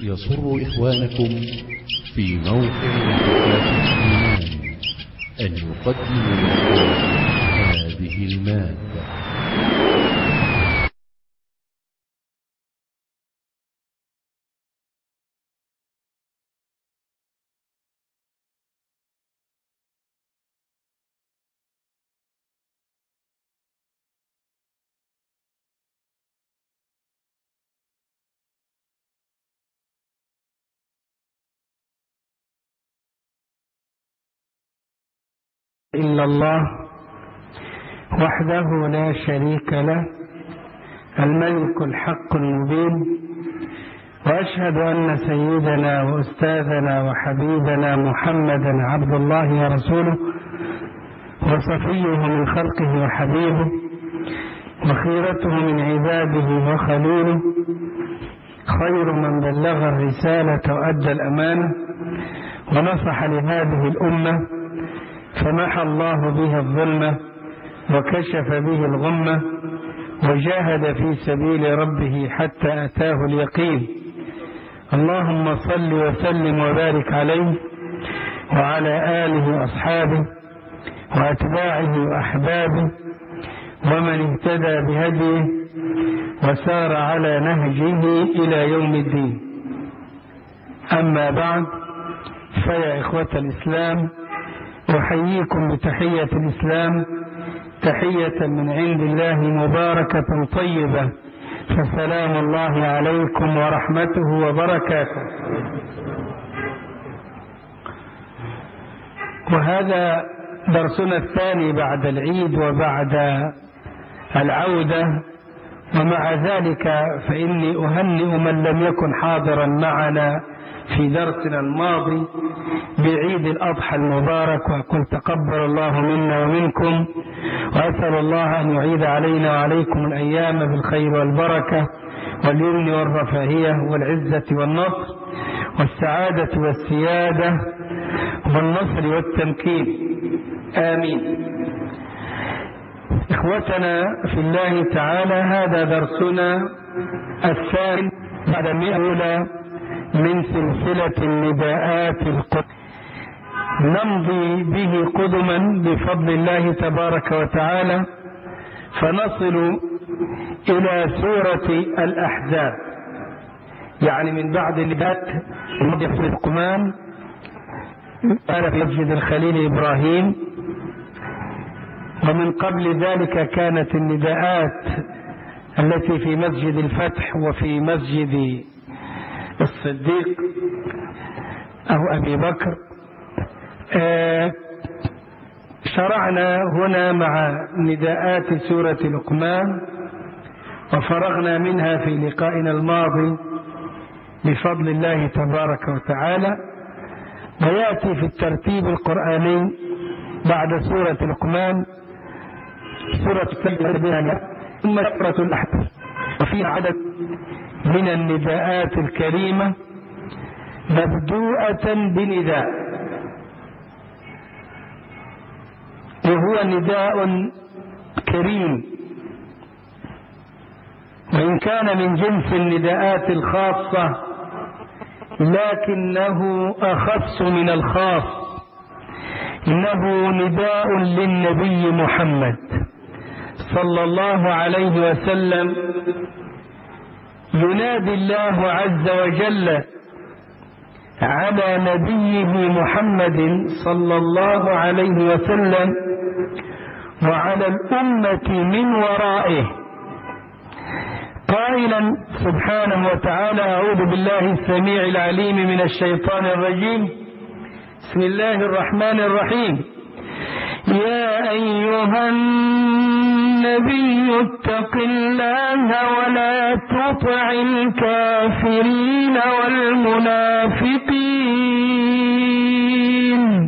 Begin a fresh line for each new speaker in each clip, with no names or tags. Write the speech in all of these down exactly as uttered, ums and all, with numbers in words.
يسر إخوانكم في موقع محطات الإيمان أن يقدموا لكم هذه المادة.
إلا الله وحده لا شريك له الملك الحق المبين، وأشهد أن سيدنا وأستاذنا وحبيبنا محمدا عبد الله ورسوله وصفيه من خلقه وحبيبه وخيرته من عباده وخليله، خير من بلغ الرسالة وأدى الأمانة ونصح لهذه الأمة، فمحى الله به الظلمة وكشف به الغمة وجاهد في سبيل ربه حتى أتاه اليقين. اللهم صل وسلم وبارك عليه وعلى آله وأصحابه وأتباعه وأحبابه ومن اهتدى بهديه وسار على نهجه إلى يوم الدين. أما بعد، فيا إخوة الإسلام، أحييكم بتحية الإسلام، تحية من عند الله مباركة طيبة، فسلام الله عليكم ورحمته وبركاته. وهذا درسنا الثاني بعد العيد وبعد العودة، ومع ذلك فإني أهنئ من لم يكن حاضرا معنا في درسنا الماضي بعيد الأضحى المبارك، وأقول تقبل الله منا ومنكم، وأسأل الله أن يعيد علينا وعليكم الأيام بالخير والبركة واليمن والرفاهية والعزة والنصر والسعادة والسيادة والنصر والتمكين، آمين. إخوتنا في الله تعالى، هذا درسنا الثاني بعد المئة الأولى من سلسلة النداءات القدس، نمضي به قدما بفضل الله تبارك وتعالى، فنصل إلى سورة الأحزاب، يعني من بعد النداءات الماضية في القمان قال في مسجد الخليل إبراهيم، ومن قبل ذلك كانت النداءات التي في مسجد الفتح وفي مسجد الصديق أو أبي بكر. آه شرعنا هنا مع نداءات سورة لقمان، وفرغنا منها في لقائنا الماضي بفضل الله تبارك وتعالى، ويأتي في الترتيب القرآني بعد سورة لقمان سورة التبيان ثم سورة الأحزاب، وفي عدد من النداءات الكريمة مبدوءة بنداء، وهو نداء كريم، وإن كان من جنس النداءات الخاصة لكنه أخص من الخاص، إنه نداء للنبي محمد صلى الله عليه وسلم، ينادي الله عز وجل على نبيه محمد صلى الله عليه وسلم وعلى الأمة من ورائه، قائلا سبحانه وتعالى: أعوذ بالله السميع العليم من الشيطان الرجيم، بسم الله الرحمن الرحيم. يا أيها النبي اتق الله ولا تطع الكافرين والمنافقين،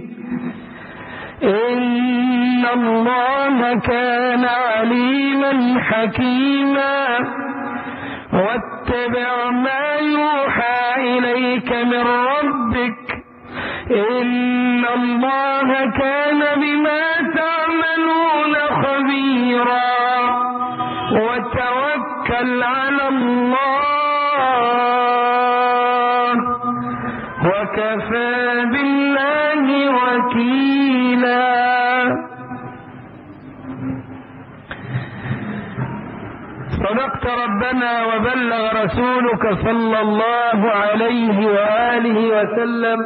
إن الله كان عليما حكيما، واتبع ما يوحى إليك من ربك، إن الله كان بما تعملون خبيرا، وتوكل على الله وكفى بالله وكيلا. صدقت ربنا وبلغ رسولك صلى الله عليه وآله وسلم،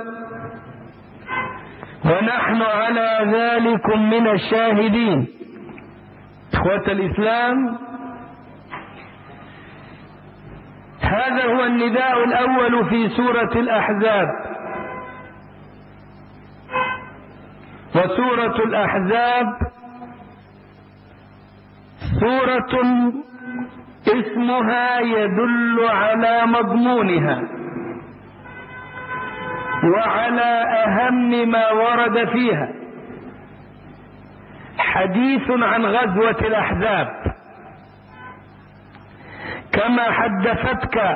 ونحن على ذلك من الشاهدين. إخوة الإسلام، هذا هو النداء الأول في سورة الأحزاب. وسورة الأحزاب سورة اسمها يدل على مضمونها وعلى أهم ما ورد فيها، حديث عن غزوة الأحزاب، كما حدثتك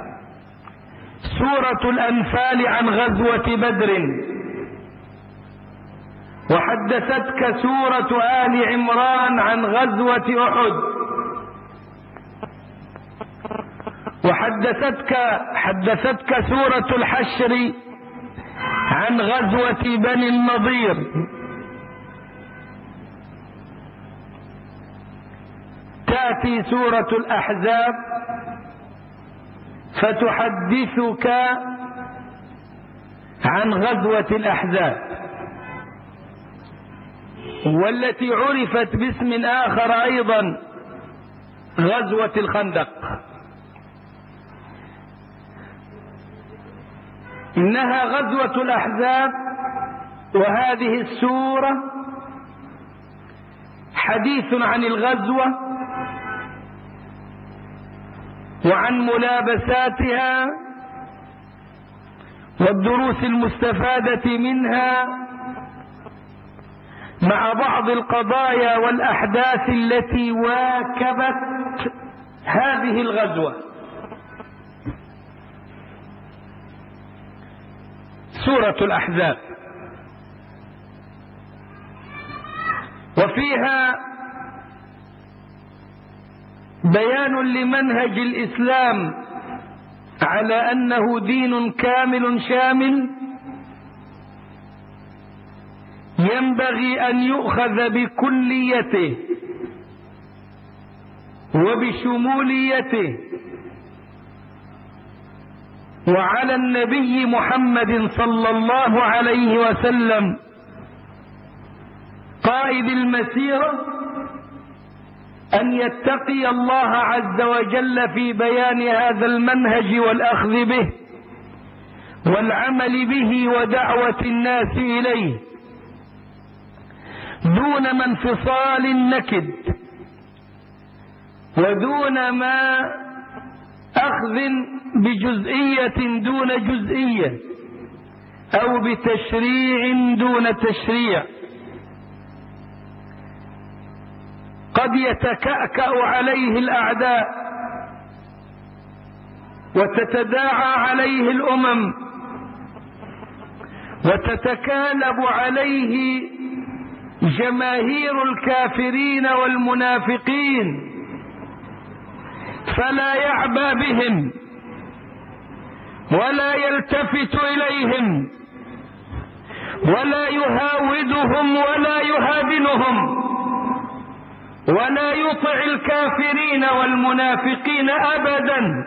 سورة الأنفال عن غزوة بدر، وحدثتك سورة آل عمران عن غزوة أحد، وحدثتك حدثتك سورة الحشر عن غزوة بني النضير. تأتي سورة الأحزاب فتحدثك عن غزوة الأحزاب، والتي عرفت باسم آخر أيضا، غزوة الخندق. إنها غزوة الأحزاب، وهذه السورة حديث عن الغزوة وعن ملابساتها والدروس المستفادة منها، مع بعض القضايا والأحداث التي واكبت هذه الغزوة. سورة الأحزاب، وفيها بيان لمنهج الإسلام على أنه دين كامل شامل، ينبغي أن يؤخذ بكليته وبشموليته، وعلى النبي محمد صلى الله عليه وسلم قائد المسيرة أن يتقي الله عز وجل في بيان هذا المنهج والأخذ به والعمل به ودعوة الناس إليه، دون ما انفصال نكد، ودون ما أخذ بجزئية دون جزئية، أو بتشريع دون تشريع. قد يتكأكأ عليه الأعداء وتتداعى عليه الأمم وتتكالب عليه جماهير الكافرين والمنافقين، فلا يعبأ بهم ولا يلتفت إليهم ولا يهاودهم ولا يهادنهم، ولا يطع الكافرين والمنافقين أبدا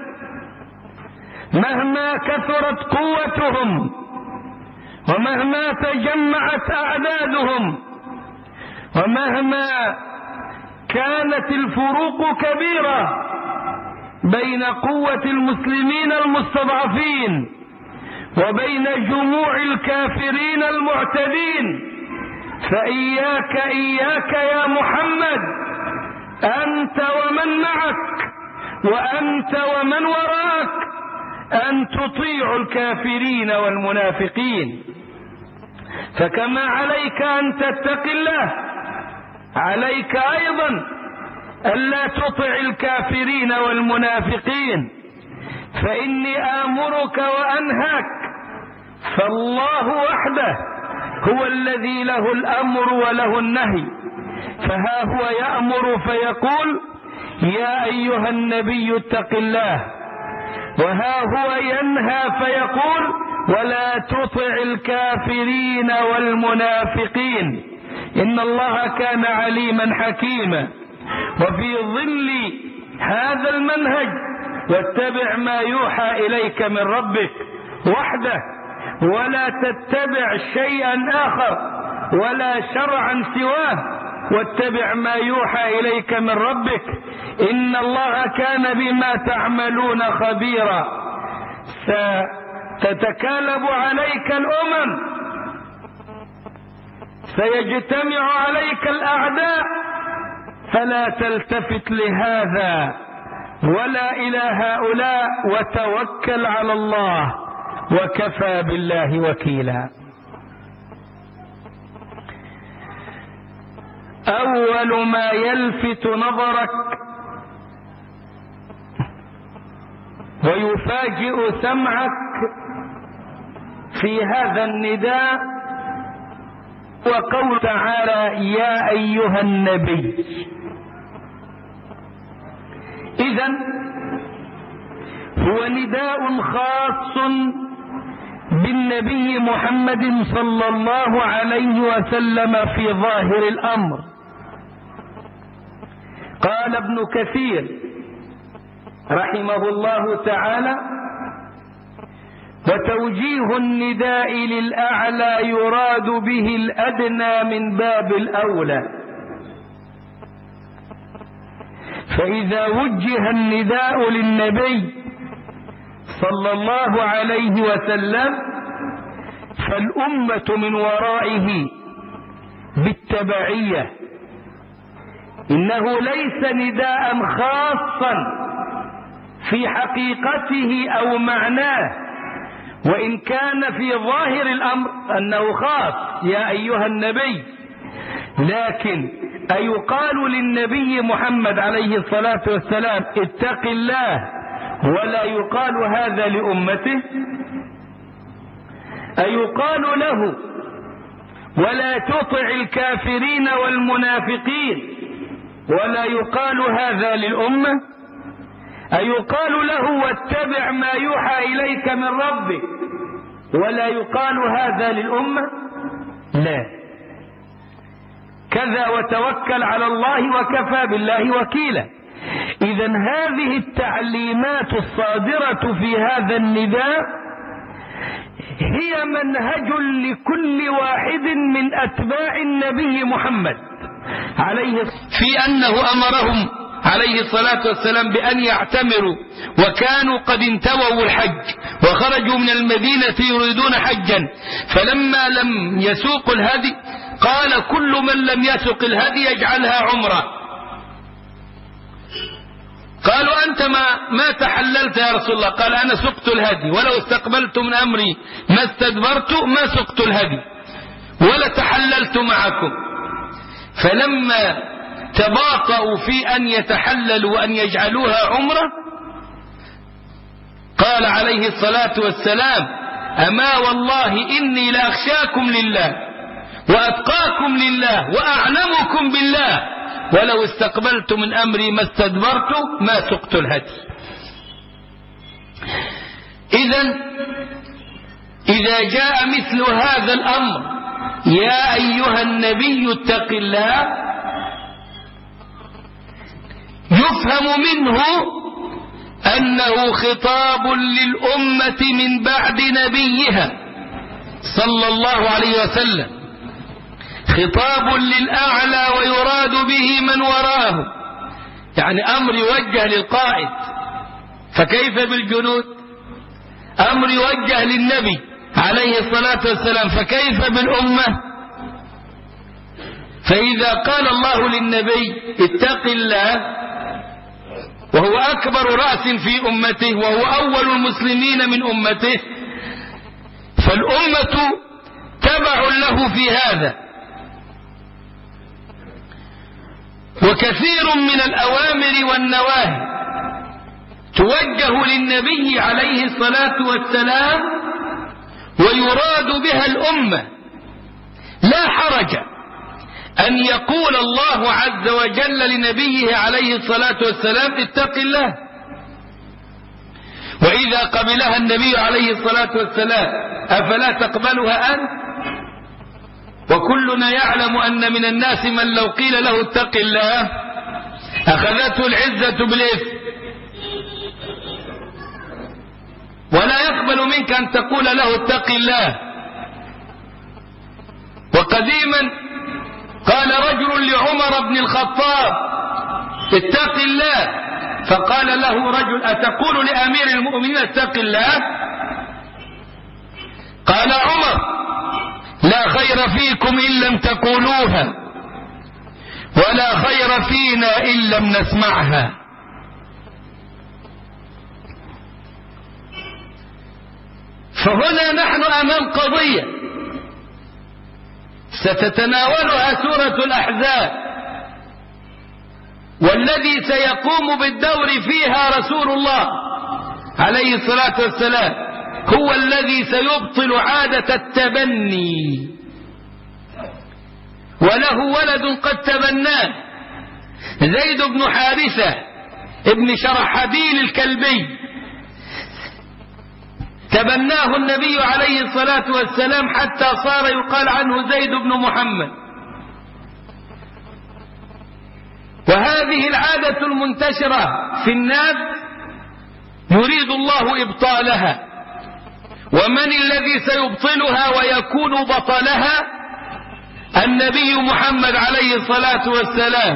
مهما كثرت قوتهم ومهما تجمعت أعدادهم ومهما كانت الفروق كبيرة بين قوة المسلمين المستضعفين وبين جموع الكافرين المعتدين. فإياك إياك يا محمد، أنت ومن معك وأنت ومن وراءك، أن تطيع الكافرين والمنافقين. فكما عليك أن تتقي الله، عليك أيضا ألا تطع الكافرين والمنافقين. فإني آمرك وأنهاك، فالله وحده هو الذي له الأمر وله النهي. فها هو يأمر فيقول يا أيها النبي اتق الله، وها هو ينهى فيقول ولا تطع الكافرين والمنافقين إن الله كان عليما حكيما. وفي ظل هذا المنهج واتبع ما يوحى إليك من ربك وحده، ولا تتبع شيئا آخر ولا شرعا سواه، واتبع ما يوحى إليك من ربك إن الله كان بما تعملون خبيرا. ستتكالب عليك الأمم، سيجتمع عليك الأعداء، فلا تلتفت لهذا ولا إلى هؤلاء، وتوكل على الله وكفى بالله وكيلا. أول ما يلفت نظرك ويفاجئ سمعك في هذا النداء وقول تعالى يا أيها النبي. إذن هو نداء خاص بالنبي محمد صلى الله عليه وسلم في ظاهر الأمر. قال ابن كثير رحمه الله تعالى: وتوجيه النداء للأعلى يراد به الأدنى من باب الأولى، فإذا وجه النداء للنبي صلى الله عليه وسلم فالأمة من ورائه بالتبعية. إنه ليس نداء خاصا في حقيقته أو معناه، وإن كان في ظاهر الأمر أنه خاص يا أيها النبي، لكن أيقال للنبي محمد عليه الصلاة والسلام اتق الله ولا يقال هذا لأمته؟ أيقال له ولا تطع الكافرين والمنافقين ولا يقال هذا للأمة؟ أيقال له واتبع ما يوحى إليك من ربك ولا يقال هذا للأمة؟ لا. كذا وتوكل على الله وكفى بالله وكيلا. إذن هذه التعليمات الصادرة في هذا النداء هي منهج لكل واحد من أتباع النبي محمد عليه في أنه أمرهم عليه الصلاة والسلام بأن يعتمروا، وكانوا قد انتووا الحج وخرجوا من المدينة يريدون حجا، فلما لم يسوقوا الهدي قال كل من لم يسوق الهدي يجعلها عمره. قالوا أنت ما, ما تحللت يا رسول الله؟ قال أنا سقت الهدي، ولو استقبلت من أمري ما استدبرت ما سقت الهدي ولا تحللت معكم. فلما تباطؤوا في أن يتحللوا وأن يجعلوها عمرة قال عليه الصلاة والسلام أما والله إني لأخشاكم لله وأتقاكم لله وأعلمكم بالله، ولو استقبلت من أمري ما استدبرت ما سقت الهدي. إذن إذا جاء مثل هذا الأمر يا أيها النبي اتق الله، يفهم منه أنه خطاب للأمة من بعد نبيها صلى الله عليه وسلم، خطاب للأعلى ويراد به من وراه، يعني أمر يوجه للقائد، فكيف بالجنود؟ أمر يوجه للنبي عليه الصلاة والسلام، فكيف بالأمة؟ فإذا قال الله للنبي اتق الله وهو أكبر رأس في أمته وهو أول المسلمين من أمته، فالأمة تبع له في هذا. وكثير من الأوامر والنواهي توجه للنبي عليه الصلاة والسلام ويراد بها الأمة. لا حرج أن يقول الله عز وجل لنبيه عليه الصلاة والسلام اتق الله، وإذا قبلها النبي عليه الصلاة والسلام أفلا تقبلها أنت؟ وكلنا يعلم أن من الناس من لو قيل له اتق الله أخذته العزة بالإثم، ولا يقبل منك أن تقول له اتق الله. وقديما قال رجل لعمر بن الخطاب اتق الله، فقال له رجل أتقول لأمير المؤمنين اتق الله؟ قال عمر لا خير فيكم إن لم تقولوها، ولا خير فينا إن لم نسمعها. فهنا نحن أمام قضية ستتناولها سورة الأحزاب، والذي سيقوم بالدور فيها رسول الله عليه الصلاة والسلام هو الذي سيبطل عادة التبني. وله ولد قد تبناه، زيد بن حارثة ابن شرحبيل الكلبي، تبناه النبي عليه الصلاة والسلام حتى صار يقال عنه زيد بن محمد. وهذه العادة المنتشرة في الناس يريد الله إبطالها. ومن الذي سيبطلها ويكون بطلها؟ النبي محمد عليه الصلاة والسلام.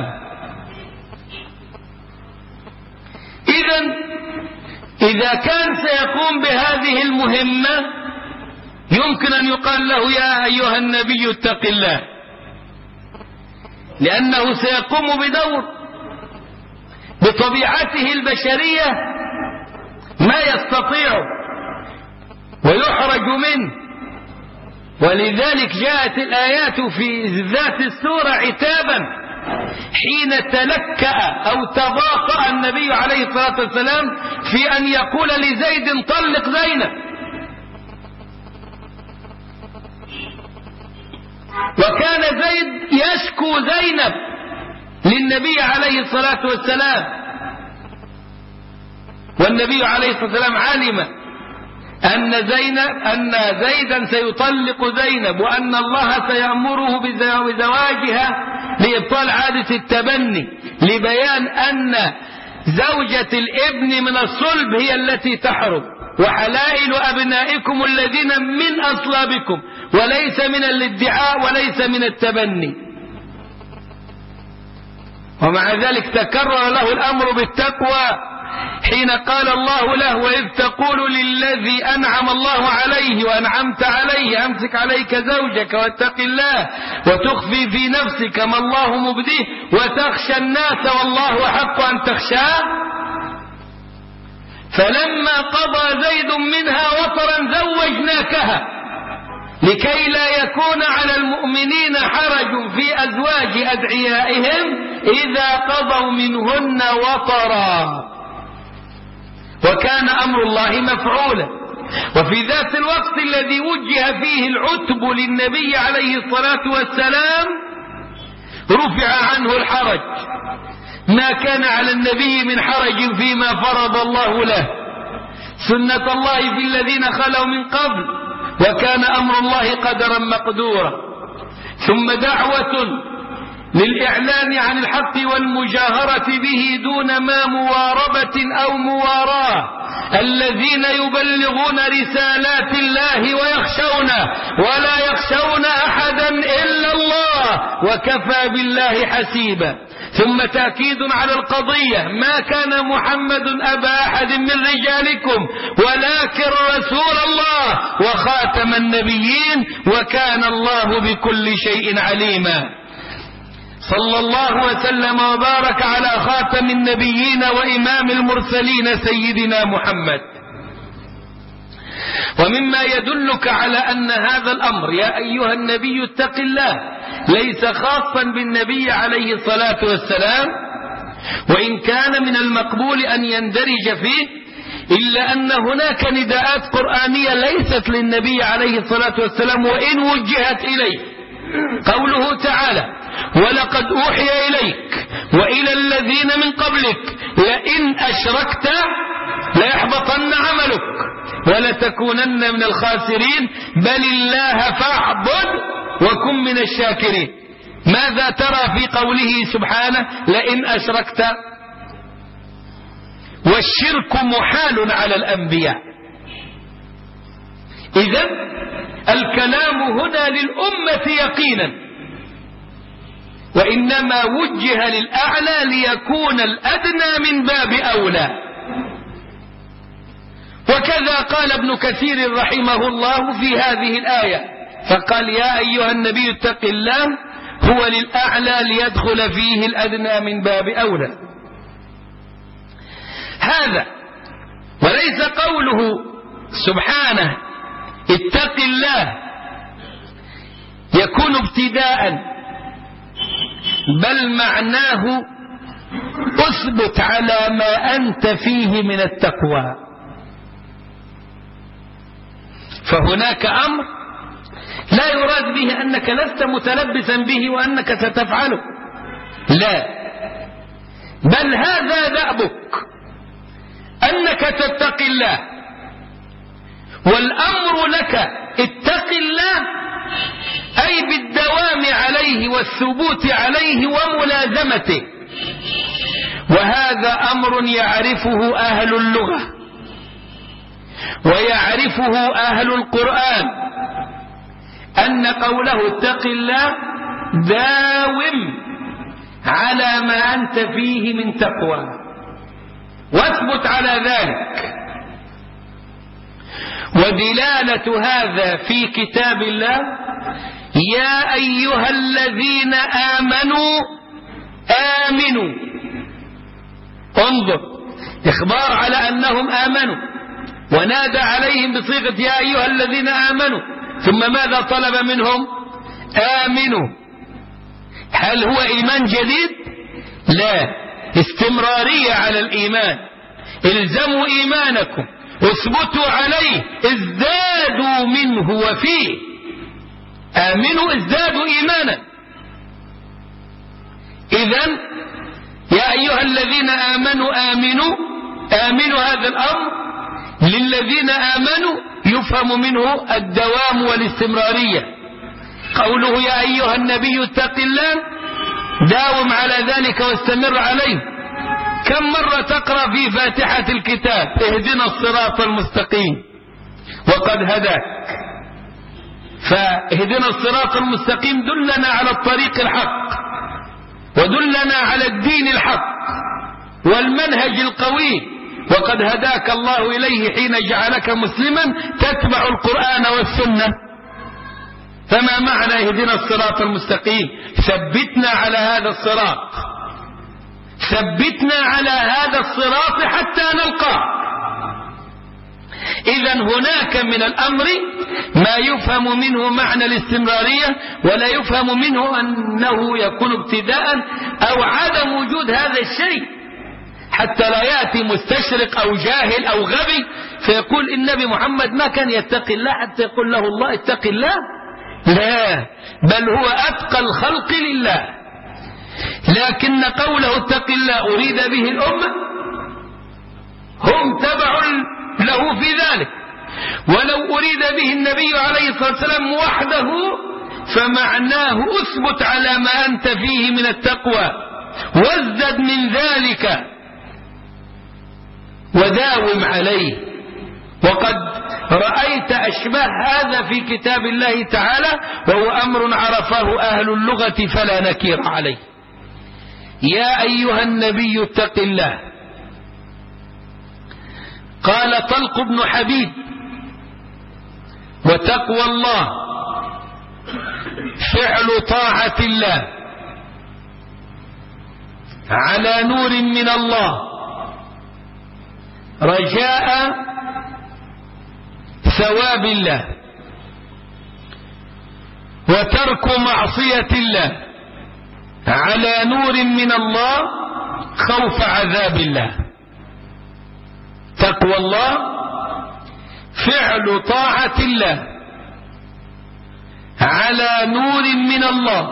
إذن إذا كان سيقوم بهذه المهمة يمكن أن يقال له يا أيها النبي اتق الله، لأنه سيقوم بدور بطبيعته البشرية ما يستطيع ويحرج منه. ولذلك جاءت الآيات في ذات السورة عتابا حين تلكأ أو تباطأ النبي عليه الصلاة والسلام في أن يقول لزيد طلق زينب، وكان زيد يشكو زينب للنبي عليه الصلاة والسلام، والنبي عليه الصلاة والسلام علم أن زينب أن زيدا سيطلق زينب، وأن الله سيأمره بزواجها لإبطال عادة التبني، لبيان أن زوجة الابن من الصلب هي التي تحرم، وحلائل أبنائكم الذين من أصلابكم، وليس من الادعاء وليس من التبني. ومع ذلك تكرر له الأمر بالتقوى حين قال الله له وإذ تقول للذي أنعم الله عليه وأنعمت عليه أمسك عليك زوجك واتق الله وتخفي في نفسك ما الله مبديه وتخشى الناس والله حق أن تخشاه. فلما قضى زيد منها وطرا زوجناكها لكي لا يكون على المؤمنين حرج في أزواج أدعيائهم إذا قضوا منهن وطرا، وكان أمر الله مفعولا. وفي ذات الوقت الذي وجه فيه العتب للنبي عليه الصلاة والسلام رفع عنه الحرج، ما كان على النبي من حرج فيما فرض الله له، سنة الله في الذين خلوا من قبل، وكان أمر الله قدرا مقدورا. ثم دعوة للإعلان عن الحق والمجاهرة به دون ما مواربة أو مواراه، الذين يبلغون رسالات الله ويخشونه ولا يخشون أحدا إلا الله وكفى بالله حسيبا. ثم تأكيد على القضية ما كان محمد أبا أحد من رجالكم ولكن رسول الله وخاتم النبيين وكان الله بكل شيء عليما. صلى الله وسلم وبارك على خاتم النبيين وإمام المرسلين سيدنا محمد. ومما يدلك على أن هذا الأمر يا أيها النبي اتق الله ليس خاصا بالنبي عليه الصلاة والسلام، وإن كان من المقبول أن يندرج فيه، إلا أن هناك نداءات قرآنية ليست للنبي عليه الصلاة والسلام وإن وجهت إليه. قوله تعالى ولقد أوحي إليك وإلى الذين من قبلك لئن أشركت ليحبطن عملك ولتكونن من الخاسرين بل الله فاعبد وكن من الشاكرين. ماذا ترى في قوله سبحانه لئن أشركت؟ والشرك محال على الأنبياء. إذن الكلام هنا للأمة يقينا، وإنما وجه للأعلى ليكون الأدنى من باب أولى. وكذا قال ابن كثير رحمه الله في هذه الآية، فقال يا أيها النبي اتق الله هو للأعلى ليدخل فيه الأدنى من باب أولى. هذا وليس قوله سبحانه اتق الله يكون ابتداء، بل معناه اثبت على ما أنت فيه من التقوى. فهناك أمر لا يراد به أنك لست متلبسا به وأنك ستفعله، لا، بل هذا دأبك أنك تتقي الله، والأمر لك اتق الله أي بالدوام عليه والثبوت عليه وملازمته. وهذا أمر يعرفه أهل اللغة ويعرفه أهل القرآن، أن قوله اتق الله داوم على ما أنت فيه من تقوى واثبت على ذلك. ودلالة هذا في كتاب الله يا أيها الذين آمنوا آمنوا. انظر، إخبار على أنهم آمنوا، ونادى عليهم بصيغة يا أيها الذين آمنوا، ثم ماذا طلب منهم؟ آمنوا. هل هو إيمان جديد؟ لا، استمرارية على الإيمان. الزموا إيمانكم، اثبتوا عليه، ازدادوا منه وفيه. آمنوا ازدادوا إيمانا. إذن يا أيها الذين آمنوا آمنوا، آمنوا هذا الأمر للذين آمنوا يفهم منه الدوام والاستمرارية. قوله يا أيها النبي اتق الله داوم على ذلك واستمر عليه. كم مرة تقرأ في فاتحة الكتاب اهدنا الصراط المستقيم وقد هداك؟ فاهدنا الصراط المستقيم دلنا على الطريق الحق، ودلنا على الدين الحق والمنهج القوي، وقد هداك الله إليه حين جعلك مسلما تتبع القرآن والسنة. فما معنى اهدنا الصراط المستقيم؟ ثبتنا على هذا الصراط، ثبتنا على هذا الصراط حتى نلقاه. إذن هناك من الأمر ما يفهم منه معنى الاستمرارية، ولا يفهم منه أنه يكون ابتداء أو عدم وجود هذا الشيء، حتى لا يأتي مستشرق أو جاهل أو غبي فيقول النبي محمد ما كان يتقي الله حتى يقول له الله اتق الله. لا، بل هو أتقى الخلق لله، لكن قوله اتق الله أريد به الأمة، هم تبع له في ذلك. ولو أريد به النبي عليه الصلاة والسلام وحده فمعناه أثبت على ما أنت فيه من التقوى وازدد من ذلك وداوم عليه. وقد رأيت أشباه هذا في كتاب الله تعالى، وهو أمر عرفه أهل اللغة فلا نكير عليه. يا أيها النبي اتق الله. قال طلق بن حبيب وتقوى الله فعل طاعة الله على نور من الله رجاء ثواب الله، وترك معصية الله على نور من الله خوف عذاب الله. تقوى الله فعل طاعة الله على نور من الله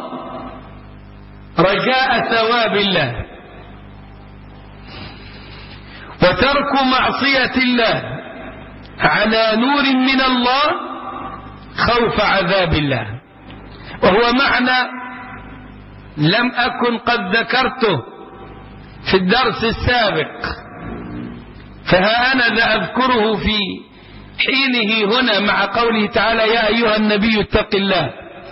رجاء ثواب الله، وترك معصية الله على نور من الله خوف عذاب الله، وهو معنى لم أكن قد ذكرته في الدرس السابق، فها أنا ذا أذكره في حينه هنا مع قوله تعالى يا أيها النبي اتق الله.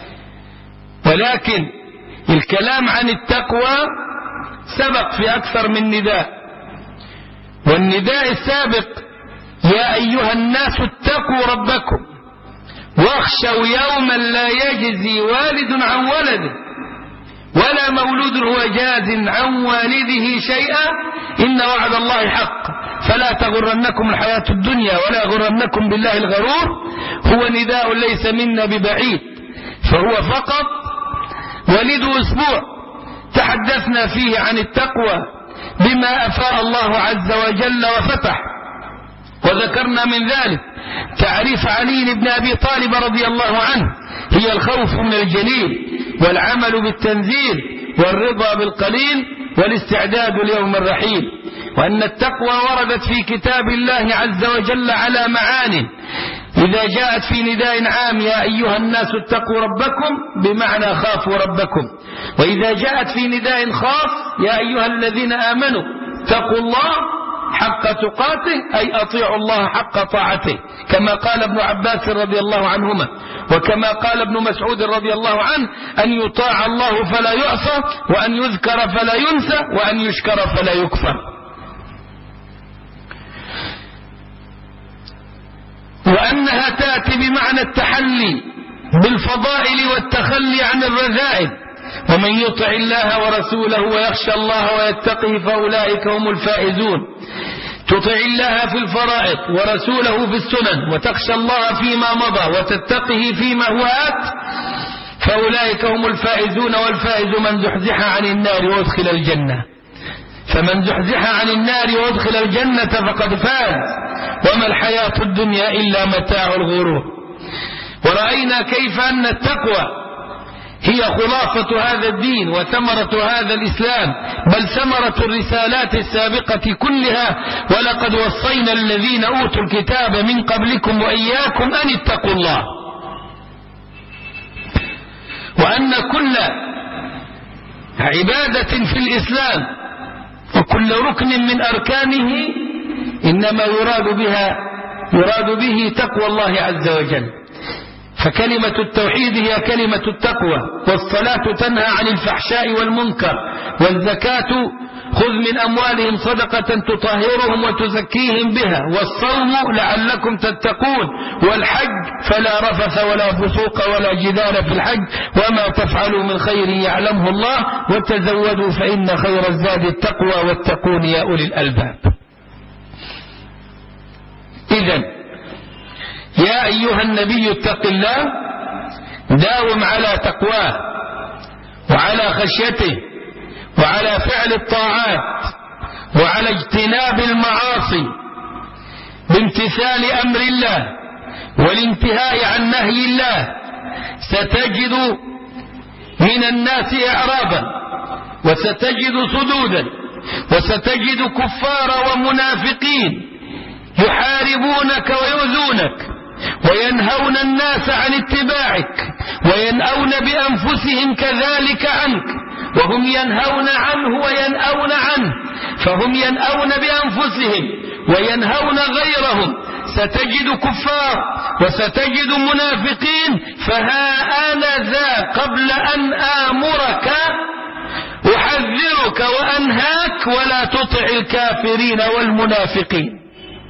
ولكن الكلام عن التقوى سبق في أكثر من نداء، والنداء السابق يا أيها الناس اتقوا ربكم واخشوا يوما لا يجزي والد عن ولده ولا مولود هو جاز عن والده شيئا إن وعد الله حق فلا تغرنكم الحياة الدنيا ولا غرنكم بالله الغرور. هو نداء ليس منا ببعيد، فهو فقط ولد أسبوع تحدثنا فيه عن التقوى بما أفاء الله عز وجل وفتح، وذكرنا من ذلك تعريف علي بن أبي طالب رضي الله عنه هي الخوف من الجليل والعمل بالتنزيل والرضا بالقليل والاستعداد ليوم الرحيل، وأن التقوى وردت في كتاب الله عز وجل على معان، إذا جاءت في نداء عام يا أيها الناس اتقوا ربكم بمعنى خافوا ربكم، وإذا جاءت في نداء خاص يا أيها الذين آمنوا اتقوا الله حق تقاته أي أطيعوا الله حق طاعته، كما قال ابن عباس رضي الله عنهما وكما قال ابن مسعود رضي الله عنه أن يطاع الله فلا يعصى وأن يذكر فلا ينسى وأن يشكر فلا يكفر. وأنها تأتي بمعنى التحلي بالفضائل والتخلي عن الرذائل، ومن يطع الله ورسوله ويخشى الله ويتقه فأولئك هم الفائزون. تطع الله في الفرائض ورسوله في السنن وتخشى الله فيما مضى وتتقه فيما هو آت فأولئك هم الفائزون، والفائز من زحزح عن النار وادخل الجنة. فمن زحزح عن النار وادخل الجنة فقد فاز، وما الحياة الدنيا إلا متاع الغرور. ورأينا كيف أن التقوى هي خلاصة هذا الدين وثمرة هذا الإسلام، بل ثمرة الرسالات السابقة كلها، ولقد وصينا الذين أوتوا الكتاب من قبلكم وإياكم أن اتقوا الله. وأن كل عبادة في الإسلام وكل ركن من أركانه إنما يراد بها يراد به تقوى الله عز وجل. فكلمة التوحيد هي كلمة التقوى، والصلاة تنهى عن الفحشاء والمنكر، والزكاة خذ من أموالهم صدقة تطهرهم وتزكيهم بها، والصوم لعلكم تتقون، والحج فلا رفث ولا فسوق ولا جدال في الحج، وما تفعلوا من خير يعلمه الله، وتزودوا فإن خير الزاد التقوى واتقون يا أولي الألباب. إذن يا أيها النبي اتق الله، داوم على تقواه وعلى خشيته وعلى فعل الطاعات وعلى اجتناب المعاصي بامتثال أمر الله والانتهاء عن نهي الله. ستجد من الناس إعراضا وستجد صدودا وستجد كفار ومنافقين يحاربونك ويؤذونك وينهون الناس عن اتباعك وينأون بأنفسهم كذلك عنك، وهم ينهون عنه وينأون عنه، فهم ينأون بأنفسهم وينهون غيرهم. ستجد كفار وستجد منافقين، فها أنا ذا قبل أن آمرك أحذرك وأنهاك ولا تطع الكافرين والمنافقين.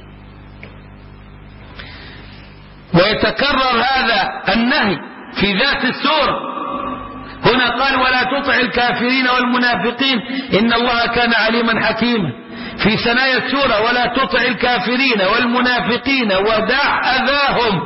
ويتكرر هذا النهي في ذات السورة، هنا قال ولا تطع الكافرين والمنافقين إن الله كان عليما حكيما. في ثنايا السورة ولا تطع الكافرين والمنافقين ودع أذاهم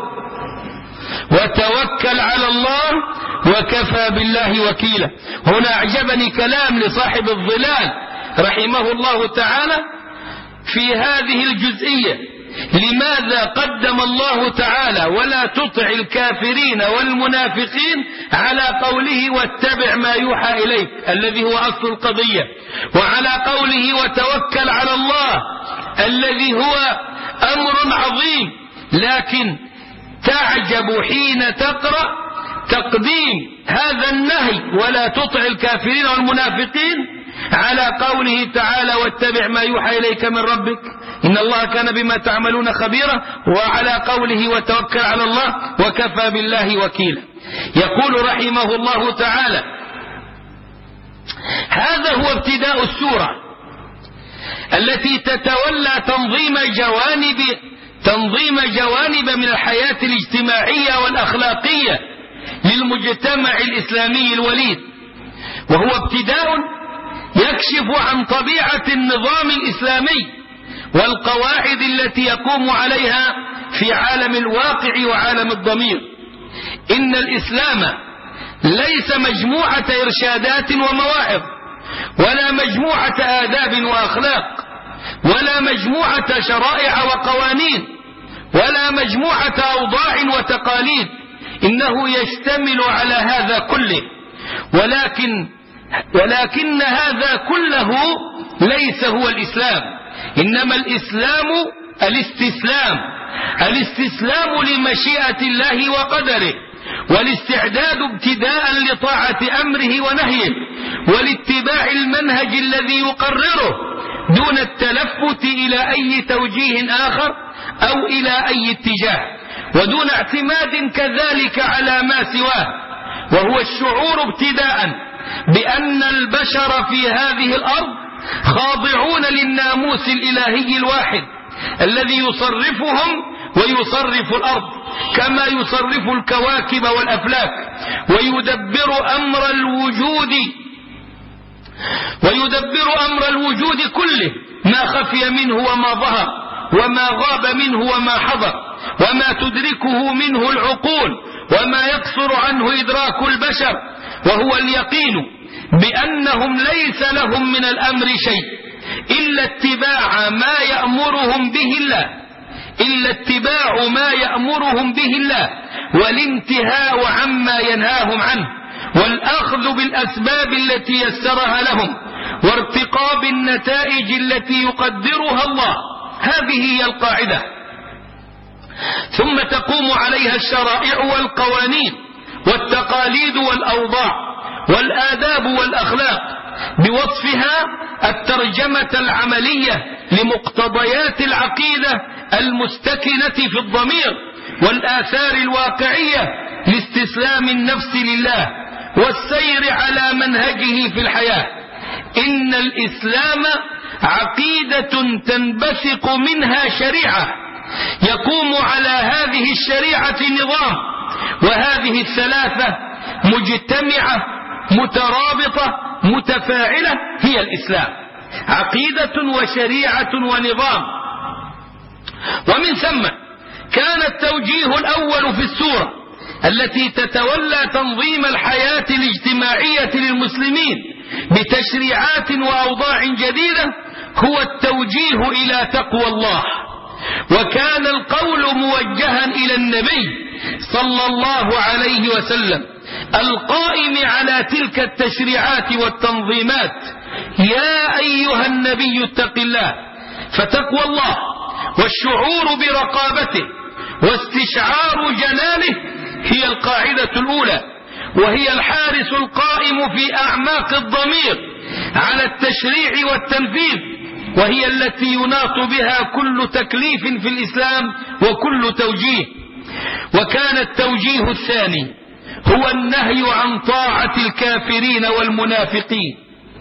وتوكل على الله وكفى بالله وكيلا. هنا أعجبني كلام لصاحب الظلال رحمه الله تعالى في هذه الجزئية. لماذا قدم الله تعالى ولا تطع الكافرين والمنافقين على قوله واتبع ما يوحى إليك الذي هو أصل القضية، وعلى قوله وتوكل على الله الذي هو أمر عظيم لكن تعجب حين تقرأ تقديم هذا النهي ولا تطع الكافرين والمنافقين على قوله تعالى واتبع ما يوحى إليك من ربك إن الله كان بما تعملون خبيرا، وعلى قوله وتوكل على الله وكفى بالله وكيلا. يقول رحمه الله تعالى: هذا هو ابتداء السورة التي تتولى تنظيم جوانب تنظيم جوانب من الحياة الاجتماعية والأخلاقية للمجتمع الإسلامي الوليد، وهو ابتداء يكشف عن طبيعة النظام الإسلامي والقواعد التي يقوم عليها في عالم الواقع وعالم الضمير. إن الإسلام ليس مجموعة إرشادات ومواعظ، ولا مجموعة آداب وأخلاق، ولا مجموعة شرائع وقوانين، ولا مجموعة أوضاع وتقاليد، إنه يشتمل على هذا كله، ولكن ولكن هذا كله ليس هو الإسلام، إنما الإسلام الاستسلام الاستسلام لمشيئة الله وقدره، والاستعداد ابتداء لطاعة أمره ونهيه، والاتباع المنهج الذي يقرره دون التلفت إلى أي توجيه آخر أو إلى أي اتجاه، ودون اعتماد كذلك على ما سواه، وهو الشعور ابتداء بأن البشر في هذه الأرض خاضعون للناموس الإلهي الواحد الذي يصرفهم ويصرف الأرض كما يصرف الكواكب والأفلاك، ويدبر أمر الوجود ويدبر أمر الوجود كله، ما خفي منه وما ظهر، وما غاب منه وما حضر، وما تدركه منه العقول، وما يقصر عنه إدراك البشر، وهو اليقين بأنهم ليس لهم من الأمر شيء إلا اتباع ما يأمرهم به الله إلا اتباع ما يأمرهم به الله والانتهاء عما ينهاهم عنه، والأخذ بالأسباب التي يسرها لهم، وارتقاب النتائج التي يقدرها الله. هذه هي القاعدة. ثم تقوم عليها الشرائع والقوانين والتقاليد والأوضاع والآداب والأخلاق، بوصفها الترجمة العملية لمقتضيات العقيدة المستكنة في الضمير، والآثار الواقعية لاستسلام النفس لله والسير على منهجه في الحياة. إن الإسلام عقيدة تنبثق منها شريعة، يقوم على هذه الشريعة نظام، وهذه الثلاثة مجتمعة مترابطة متفاعلة هي الإسلام، عقيدة وشريعة ونظام. ومن ثم كان التوجيه الأول في السورة التي تتولى تنظيم الحياة الاجتماعية للمسلمين بتشريعات وأوضاع جديدة هو التوجيه إلى تقوى الله، وكان القول موجها إلى النبي صلى الله عليه وسلم القائم على تلك التشريعات والتنظيمات: يا أيها النبي اتق الله. فتقوى الله والشعور برقابته واستشعار جلاله هي القاعدة الأولى، وهي الحارس القائم في أعماق الضمير على التشريع والتنفيذ، وهي التي يناط بها كل تكليف في الإسلام وكل توجيه. وكان التوجيه الثاني هو النهي عن طاعة الكافرين والمنافقين،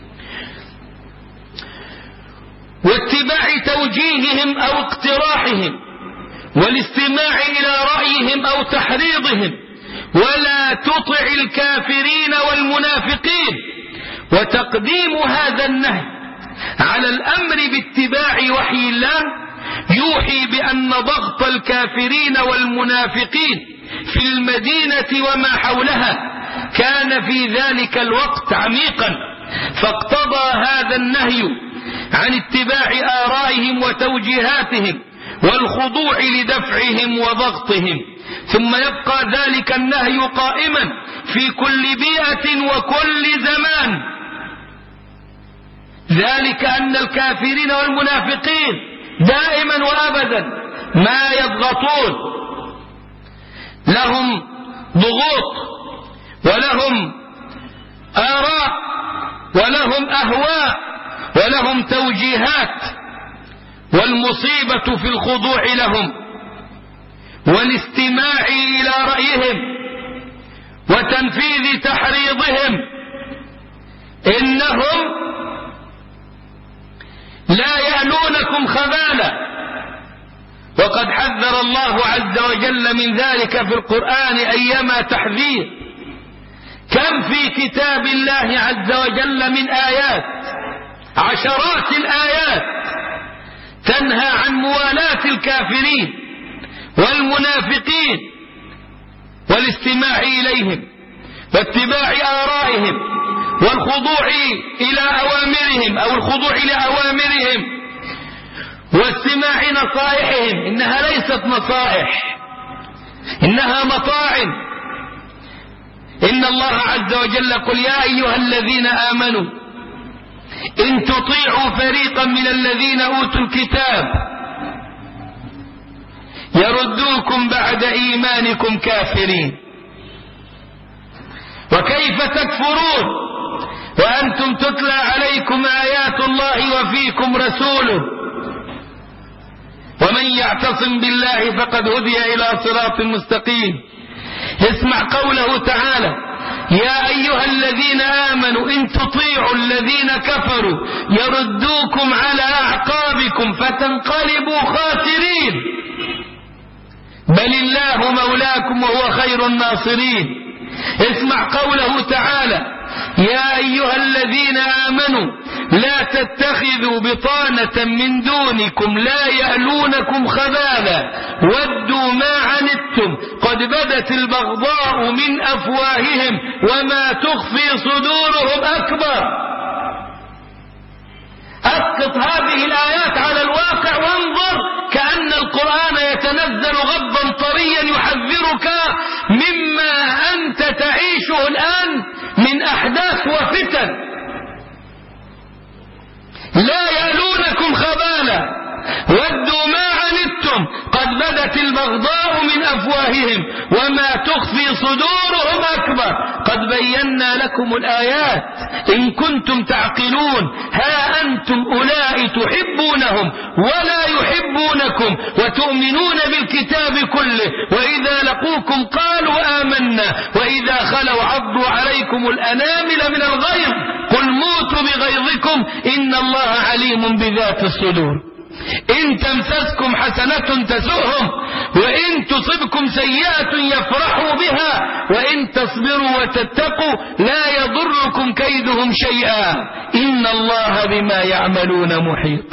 واتباع توجيههم أو اقتراحهم، والاستماع إلى رأيهم أو تحريضهم، ولا تطع الكافرين والمنافقين. وتقديم هذا النهي على الأمر باتباع وحي الله يوحي بأن ضغط الكافرين والمنافقين في المدينة وما حولها كان في ذلك الوقت عميقا، فاقتضى هذا النهي عن اتباع آرائهم وتوجيهاتهم والخضوع لدفعهم وضغطهم. ثم يبقى ذلك النهي قائما في كل بيئة وكل زمان، ذلك أن الكافرين والمنافقين دائما وأبدا ما يضغطون، لهم ضغوط ولهم آراء ولهم أهواء ولهم توجيهات، والمصيبة في الخضوع لهم والاستماع إلى رأيهم وتنفيذ تحريضهم إنهم لا يألونكم خبالا. وقد حذر الله عز وجل من ذلك في القرآن أيما تحذير. كم في كتاب الله عز وجل من آيات، عشرات الآيات تنهى عن موالاة الكافرين والمنافقين والاستماع إليهم واتباع آرائهم والخضوع إلى أوامرهم أو الخضوع إلى أوامرهم واستماع نصائحهم. إنها ليست نصائح، إنها مطاعن. إن الله عز وجل قل يا أيها الذين آمنوا إن تطيعوا فريقا من الذين أوتوا الكتاب يردوكم بعد إيمانكم كافرين. وكيف تكفرون وأنتم تتلى عليكم آيات الله وفيكم رسوله ومن يعتصم بالله فقد هدي إلى صراط مستقيم. اسمع قوله تعالى يا أيها الذين آمنوا إن تطيعوا الذين كفروا يردوكم على أعقابكم فتنقلبوا خاسرين بل الله مولاكم وهو خير الناصرين. اسمع قوله تعالى يا أيها الذين آمنوا لا تتخذوا بطانة من دونكم لا يألونكم خبالا ودوا ما عنتم قد بدت البغضاء من أفواههم وما تخفي صدورهم أكبر. أسقط هذه الآيات على الواقع وانظر كأن القرآن يتنزل غضا طريا يحذرك مما أنت تعيشه الآن من أحداث وفتن. لا يألونكم خبالا ودوا ما عنتم قد بدت البغضاء من أفواههم وما تخفي صدورهم أكبر. قد بينا لكم الآيات إن كنتم تعقلون. ها أنتم أولئك تحبونهم ولا يحبونكم وتؤمنون بالكتاب كله وإذا لقوكم قالوا آمنا وإذا خلوا عضوا عليكم الأنامل من الغيظ قل موتوا بغيظكم إن الله عليم بذات الصدور. إن تمسسكم حسنة تسؤهم وإن تصبكم سيئة يفرحوا بها وإن تصبروا وتتقوا لا يضركم كيدهم شيئا إن الله بما يعملون محيط.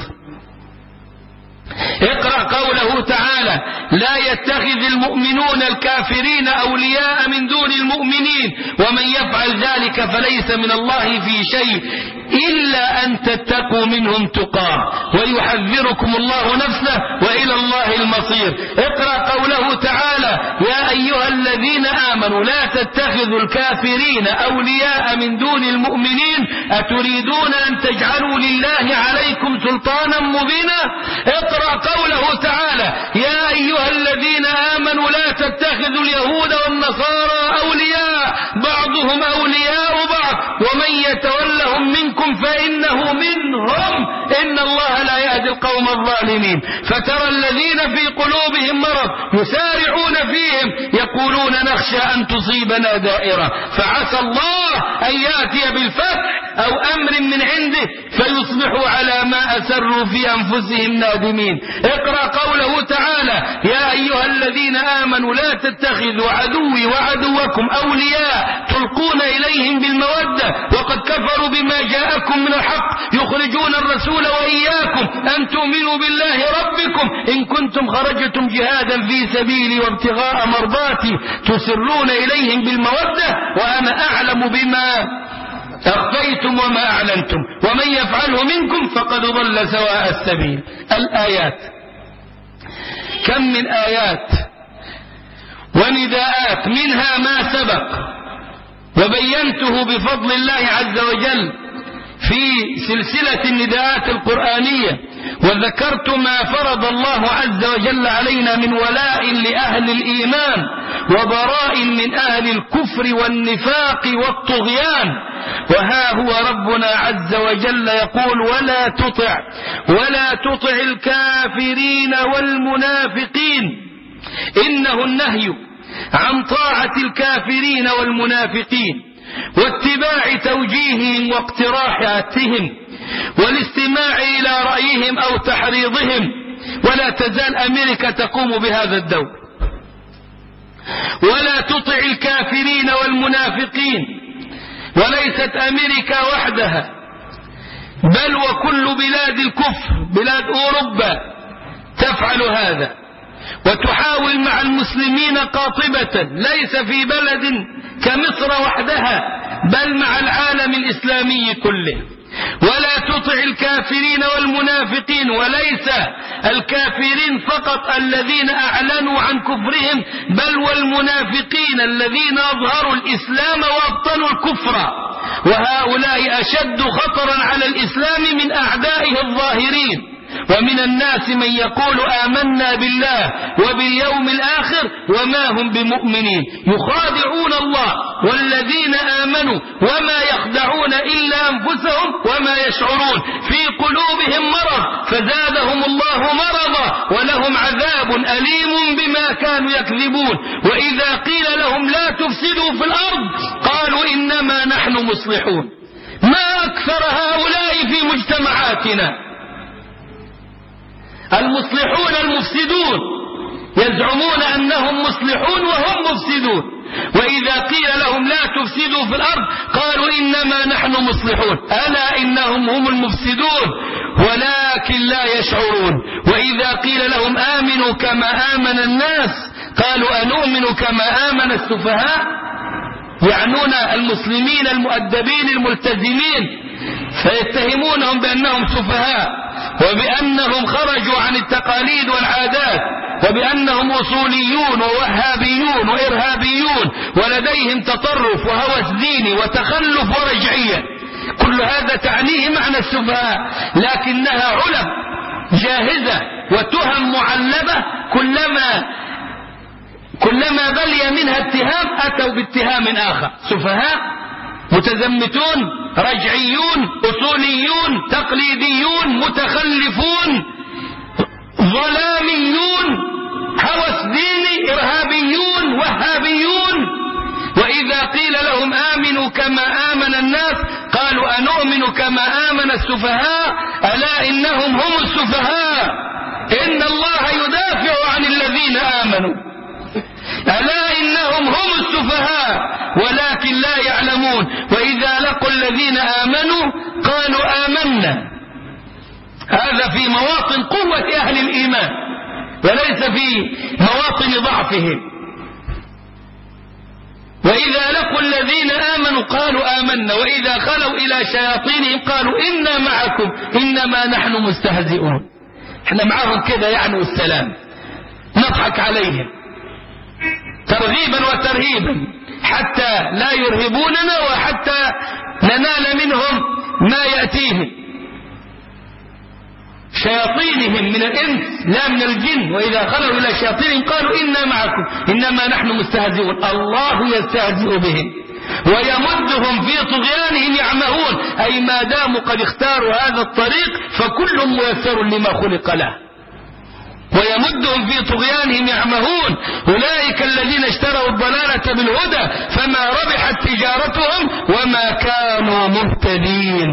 اقرأ قوله تعالى لا يتخذ المؤمنون الكافرين أولياء من دون المؤمنين ومن يفعل ذلك فليس من الله في شيء إلا أن تتقوا منهم تقاه ويحذركم الله نفسه وإلى الله المصير. اقرأ قوله تعالى يا أيها الذين آمنوا لا تتخذوا الكافرين أولياء من دون المؤمنين أتريدون أن تجعلوا لله عليكم سلطانا مبينا. اقرأ قوله تعالى يا أيها الذين آمنوا لا تتخذوا اليهود والنصارى أولياء بعضهم أولياء بعض ومن يتولهم منكم فإنه منهم إن الله لا يهدي القوم الظالمين. فترى الذين في قلوبهم مرض يسارعون فيهم يقولون نخشى أن تصيبنا دائرة فعسى الله أن يأتي بالفتح أو أمر من عنده فيصبحوا على ما أسروا في أنفسهم نادمين. اقرأ قوله تعالى يا أيها الذين آمنوا لا تتخذوا عدوي وعدوكم أولياء تلقون إليهم بالمودة وقد كفروا بما جاءكم من الحق يخرجون الرسول وإياكم أن تؤمنوا بالله ربكم إن كنتم خرجتم جهادا في سبيلي وابتغاء مرضاتي تسرون إليهم بالمودة وأنا أعلم بما أخفيتم وما أعلنتم ومن يفعله منكم فقد ضل سواء السبيل. الآيات كم من آيات ونداءات منها ما سبق وبينته بفضل الله عز وجل في سلسلة النداءات القرآنية وذكرت ما فرض الله عز وجل علينا من ولاء لأهل الإيمان وبراء من أهل الكفر والنفاق والطغيان. وها هو ربنا عز وجل يقول ولا تطع ولا تطع الكافرين والمنافقين. إنه النهي عن طاعة الكافرين والمنافقين واتباع توجيههم واقتراحاتهم والاستماع إلى رأيهم أو تحريضهم. ولا تزال أمريكا تقوم بهذا الدور. ولا تطع الكافرين والمنافقين، وليست أمريكا وحدها بل وكل بلاد الكفر بلاد أوروبا تفعل هذا وتحاول مع المسلمين قاطبة، ليس في بلد كمصر وحدها بل مع العالم الإسلامي كله. ولا تطع الكافرين والمنافقين، وليس الكافرين فقط الذين أعلنوا عن كفرهم بل والمنافقين الذين أظهروا الإسلام وأبطلوا الكفر، وهؤلاء أشد خطرا على الإسلام من أعدائه الظاهرين. ومن الناس من يقول آمنا بالله وباليوم الآخر وما هم بمؤمنين يخادعون الله والذين آمنوا وما يخدعون إلا أنفسهم وما يشعرون في قلوبهم مرض فزادهم الله مرضا ولهم عذاب أليم بما كانوا يكذبون. وإذا قيل لهم لا تفسدوا في الأرض قالوا إنما نحن مصلحون. ما أكثر هؤلاء في مجتمعاتنا. المصلحون المفسدون يزعمون أنهم مصلحون وهم مفسدون، وإذا قيل لهم لا تفسدوا في الأرض قالوا إنما نحن مصلحون. ألا إنهم هم المفسدون ولكن لا يشعرون. وإذا قيل لهم آمنوا كما آمن الناس قالوا أنؤمن كما آمن السفهاء، يعنون المسلمين المؤدبين الملتزمين، فيتهمونهم بأنهم سفهاء وبأنهم خرجوا عن التقاليد والعادات وبأنهم أصوليون ووهابيون وإرهابيون ولديهم تطرف وهوس ديني وتخلف ورجعية. كل هذا تعنيه معنى السفهاء، لكنها علم جاهزة وتهم معلبة كلما كلما بلي منها اتهام أتوا باتهام آخر. سفهاء، متزمتون، رجعيون، أصوليون، تقليديون، متخلفون، ظلاميون، هوس ديني، إرهابيون، وهابيون. وإذا قيل لهم آمنوا كما آمن الناس قالوا أنؤمن كما آمن السفهاء. ألا إنهم هم السفهاء، إن الله يدافع عن الذين آمنوا. ألا إنهم هم السفهاء ولكن لا يعلمون. وإذا لقوا الذين آمنوا قالوا آمنا. هذا في مواطن قوة أهل الإيمان وليس في مواطن ضعفهم. وإذا لقوا الذين آمنوا قالوا آمنا وإذا خلوا إلى شياطينهم قالوا إنا معكم إنما نحن مستهزئون. احنا معهم كده يعني والسلام، نضحك عليهم ترغيبا وترهيبا حتى لا يرهبوننا وحتى ننال منهم ما يأتيهم شياطينهم من الإنس لا من الجن. وإذا خلوا إلى شياطينهم قالوا إنا معكم إنما نحن مستهزئون. الله يستهزئ بهم ويمدهم في طغيانهم يعمهون، أي ما داموا قد اختاروا هذا الطريق فكل ميسر لما خلق له. ويمدهم في طغيانهم يعمهون. أولئك الذين اشتروا الضلالة بالهدى فما ربحت تجارتهم وما كانوا مهتدين.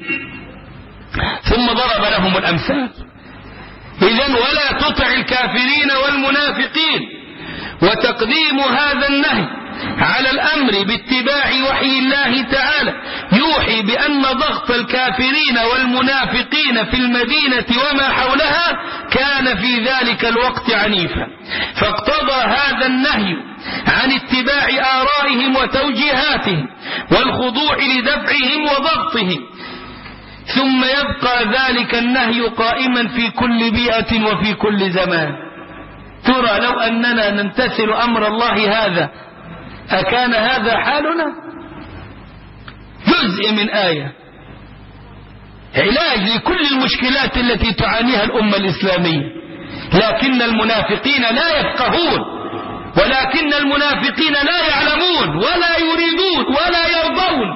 ثم ضرب لهم الأمثال. إذن ولا تطع الكافرين والمنافقين. وتقديم هذا النهي على الأمر باتباع وحي الله تعالى يوحي بأن ضغط الكافرين والمنافقين في المدينة وما حولها كان في ذلك الوقت عنيفا، فاقتضى هذا النهي عن اتباع آرائهم وتوجيهاتهم والخضوع لدفعهم وضغطهم. ثم يبقى ذلك النهي قائما في كل بيئة وفي كل زمان. ترى لو أننا نمتثل أمر الله هذا أكان هذا حالنا؟ جزء من آية علاج لكل المشكلات التي تعانيها الأمة الإسلامية. لكن المنافقين لا يفقهون، ولكن المنافقين لا يعلمون ولا يريدون ولا يرضون.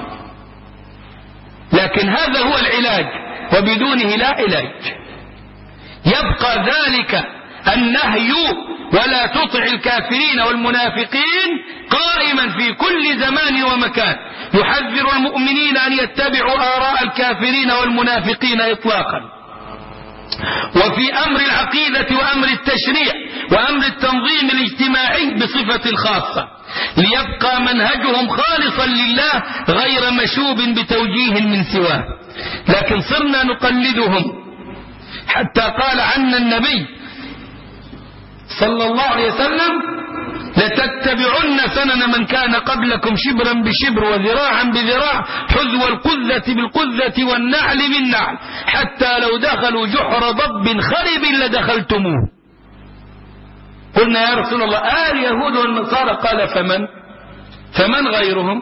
لكن هذا هو العلاج، وبدونه لا علاج. يبقى ذلك النهي ولا تطع الكافرين والمنافقين قائما في كل زمان ومكان، يحذر المؤمنين أن يتبعوا آراء الكافرين والمنافقين إطلاقا. وفي أمر العقيدة وأمر التشريع وأمر التنظيم الاجتماعي بصفة خاصة، ليبقى منهجهم خالصا لله غير مشوب بتوجيه من سواه. لكن صرنا نقلدهم، حتى قال عنا النبي صلى الله عليه وسلم: لتتبعن سنن من كان قبلكم شبرا بشبر وذراعا بذراع حذو القذة بالقذة والنعل بالنعل، حتى لو دخلوا جحر ضب خرب لدخلتموه. قلنا يا رسول الله آه اليهود والنصارى، قال فمن فمن غيرهم؟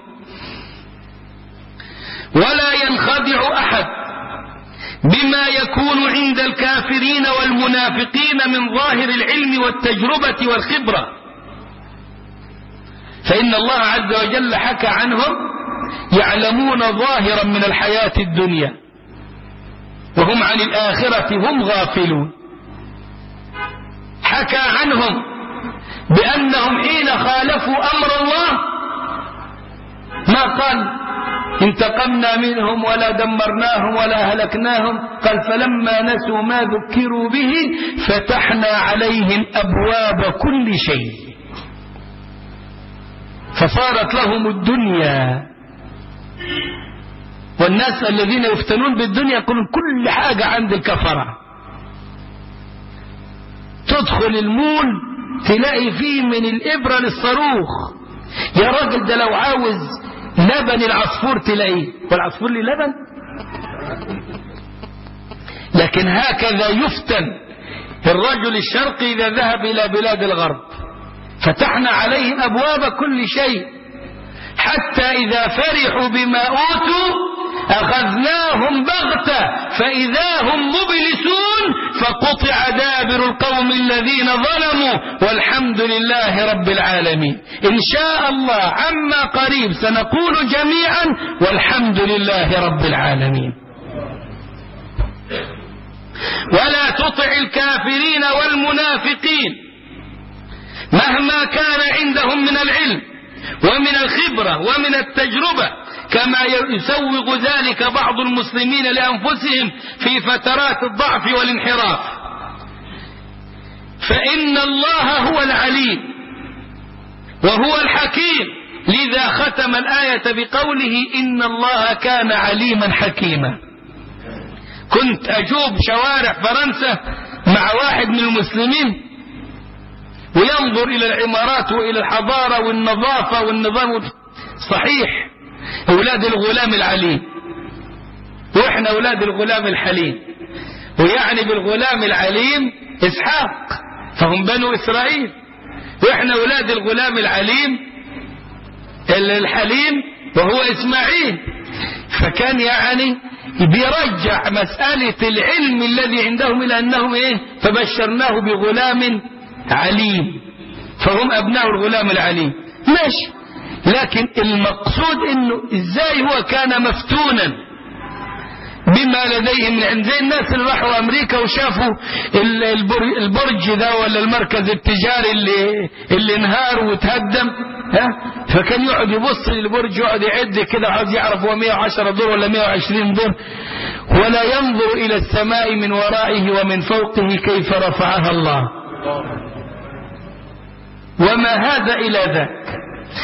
ولا ينخدع أحد بما يكون عند الكافرين والمنافقين من ظاهر العلم والتجربة والخبرة، فإن الله عز وجل حكى عنهم يعلمون ظاهرا من الحياة الدنيا وهم عن الآخرة هم غافلون. حكى عنهم بأنهم حين خالفوا أمر الله ما قال انتقمنا منهم ولا دمرناهم ولا هلكناهم، قال فلما نسوا ما ذكروا به فتحنا عليهم أبواب كل شيء، فصارت لهم الدنيا. والناس الذين يفتنون بالدنيا يقولون كل حاجة عند الكفرة. تدخل المول تلاقي فيه من الإبرة للصاروخ. يا راجل ده لو عاوز لبن العصفور تلاقيه، والعصفور لي لبن. لكن هكذا يفتن الرجل الشرقي إذا ذهب إلى بلاد الغرب. فتحنا عليهم أبواب كل شيء، حتى إذا فرحوا بما أوتوا أخذناهم بغتة فإذا هم مبلسون، فقطع دابر القوم الذين ظلموا والحمد لله رب العالمين. إن شاء الله عما قريب سنقول جميعا والحمد لله رب العالمين. ولا تطع الكافرين والمنافقين مهما كان عندهم من العلم ومن الخبرة ومن التجربة، كما يسوغ ذلك بعض المسلمين لأنفسهم في فترات الضعف والانحراف. فإن الله هو العليم وهو الحكيم، لذا ختم الآية بقوله إن الله كان عليما حكيما. كنت أجوب شوارع فرنسا مع واحد من المسلمين وينظر إلى العمارات وإلى الحضارة والنظافة والنظام. صحيح أولاد الغلام العليم، وإحنا أولاد الغلام الحليم، ويعني بالغلام العليم إسحاق، فهم بنو إسرائيل، وإحنا أولاد الغلام العليم الحليم وهو إسماعيل. فكان يعني بيرجع مسألة العلم الذي عندهم إلى أنهم إيه فبشرناه بغلام عليم، فهم أبناء الغلام العليم. ماشي، لكن المقصود إنه إزاي هو كان مفتونا بما لديهم من عند زي الناس اللي راحوا أمريكا وشافوا البرج ذا ولا المركز التجاري اللي اللي انهار وتهدم، ها؟ فكان يقعد يبص للبرج يقعد يعد كده وعاوز يعرف هو مئة وعشرة دور ولا مئة وعشرين دور، ولا ينظر إلى السماء من ورائه ومن فوقه كيف رفعها الله. وما هذا إلى ذاك.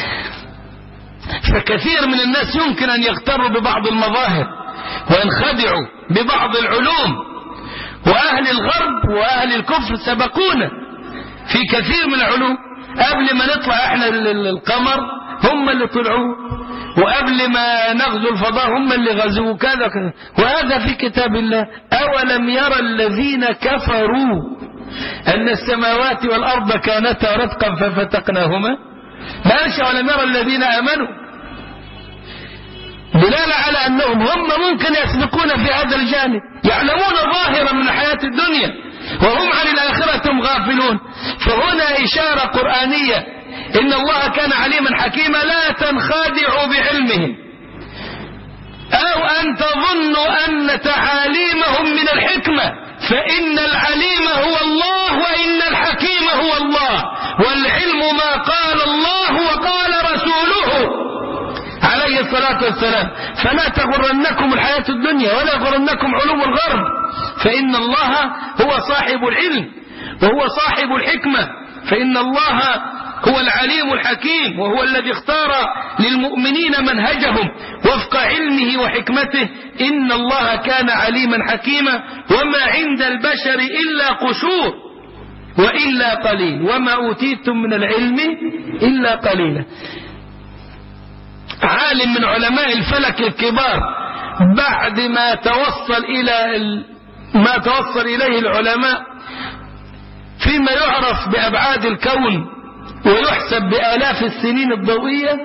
فكثير من الناس يمكن أن يغتروا ببعض المظاهر وينخدعوا ببعض العلوم، وأهل الغرب وأهل الكفر سبقونا في كثير من العلوم. قبل ما نطلع احنا القمر هم اللي طلعوا، وقبل ما نغزو الفضاء هم اللي غزوه كذا كذا. وهذا في كتاب الله. أولم يرى الذين كفروا أن السماوات والأرض كانتا رتقا ففتقناهما؟ ما قالش أولم يرى الذين آمنوا. دلالة على أنهم هم ممكن يسبقون في هذا الجانب، يعلمون ظاهرا من حياة الدنيا وهم عن الآخرة هم غافلون. فهنا إشارة قرآنية إن الله كان عليما حكيما، لا تنخدعوا بعلمهم أو أن تظنوا أن تعاليمهم من الحكمة، فإن العليم هو الله وإن الحكيم هو الله، والعلم ما قال الله وقال رسوله عليه الصلاة والسلام. فلا تغرنكم الحياة الدنيا ولا يغرنكم علوم الغرب، فإن الله هو صاحب العلم وهو صاحب الحكمة، فإن الله هو العليم الحكيم، وهو الذي اختار للمؤمنين منهجهم وفق علمه وحكمته. إن الله كان عليما حكيما، وما عند البشر إلا قشور وإلا قليل، وما أوتيتم من العلم إلا قليلا. عالم من علماء الفلك الكبار بعد ما توصل إلى ما توصل إليه العلماء فيما يعرف بأبعاد الكون ويحسب بآلاف السنين الضوئية،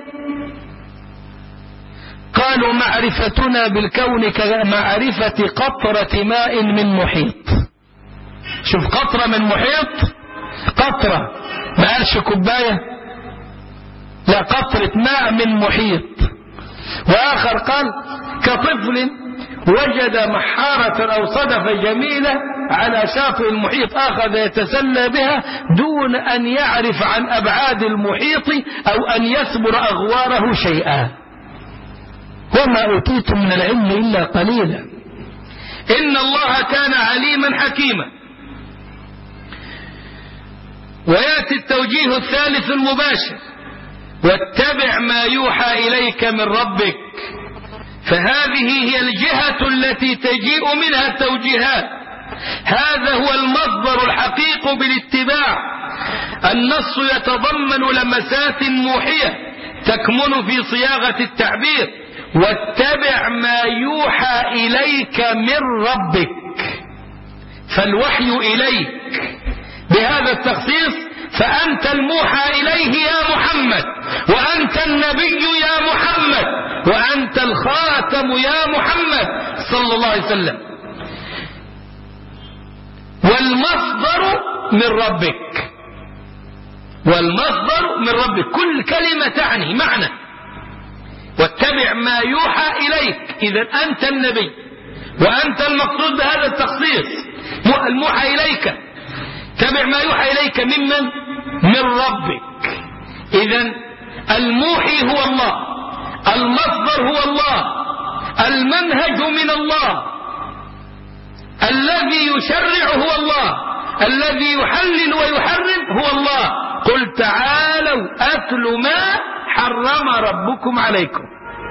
قالوا معرفتنا بالكون كمعرفة قطرة ماء من محيط. شوف، قطرة من محيط، قطرة، ما قالش كوباية، لا، قطرة ماء من محيط. وآخر قال كطفل وجد محارة أو صدفة جميلة على شاطئ المحيط أخذ يتسلى بها دون أن يعرف عن أبعاد المحيط أو أن يثبر أغواره شيئا. وما أوتيتم من العلم إلا قليلا. إن الله كان عليما حكيما. ويأتي التوجيه الثالث المباشر: واتبع ما يوحى إليك من ربك. فهذه هي الجهة التي تجيء منها التوجيهات، هذا هو المصدر الحقيقي بالاتباع. النص يتضمن لمسات موحية تكمن في صياغة التعبير: واتبع ما يوحى إليك من ربك. فالوحي إليك بهذا التخصيص، فأنت الموحى إليه يا محمد، وأنت النبي يا محمد، وأنت الخاتم يا محمد صلى الله عليه وسلم. والمصدر من ربك، والمصدر من ربك، كل كلمة تعني معنى. واتبع ما يوحى إليك، إذا أنت النبي وأنت المقصود بهذا التخصيص، الموحى إليك. تبع ما يوحى إليك ممن؟ من ربك. إذن الموحي هو الله، المصدر هو الله، المنهج من الله، الذي يشرع هو الله، الذي يحلل ويحرم هو الله. قل تعالوا أتل ما حرم ربكم عليكم.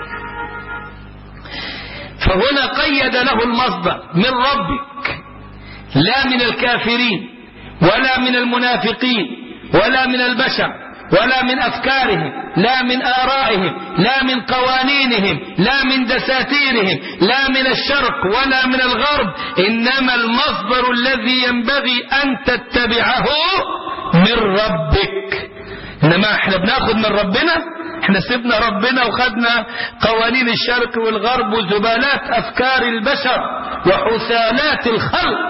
فهنا قيد له المصدر من ربك، لا من الكافرين ولا من المنافقين ولا من البشر ولا من أفكارهم، لا من آرائهم، لا من قوانينهم، لا من دساتيرهم، لا من الشرق ولا من الغرب، إنما المصدر الذي ينبغي أن تتبعه من ربك. إنما احنا بناخد من ربنا، احنا سيبنا ربنا وخدنا قوانين الشرق والغرب وزبالات أفكار البشر وحثالات الخلق.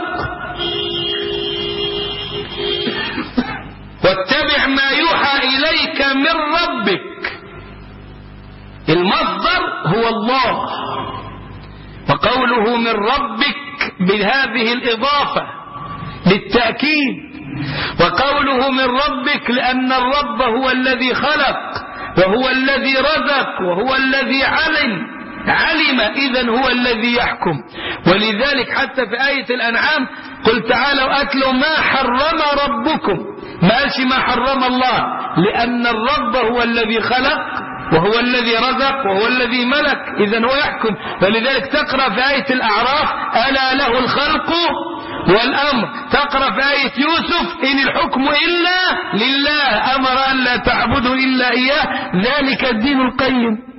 واتبع ما يوحى إليك من ربك. المصدر هو الله، وقوله من ربك بهذه الإضافة للتأكيد، وقوله من ربك لأن الرب هو الذي خلق وهو الذي رزق وهو الذي علم علم إذن هو الذي يحكم. ولذلك حتى في آية الأنعام قل تعالوا أتلوا ما حرم ربكم، ما قالش ما حرم الله، لأن الرب هو الذي خلق وهو الذي رزق وهو الذي ملك، إذن هو يحكم. ولذلك تقرأ في آية الأعراف ألا له الخلق والأمر، تقرأ في آية يوسف إن الحكم إلا لله أمر أن لا تعبدوا إلا إياه ذلك الدين القيم.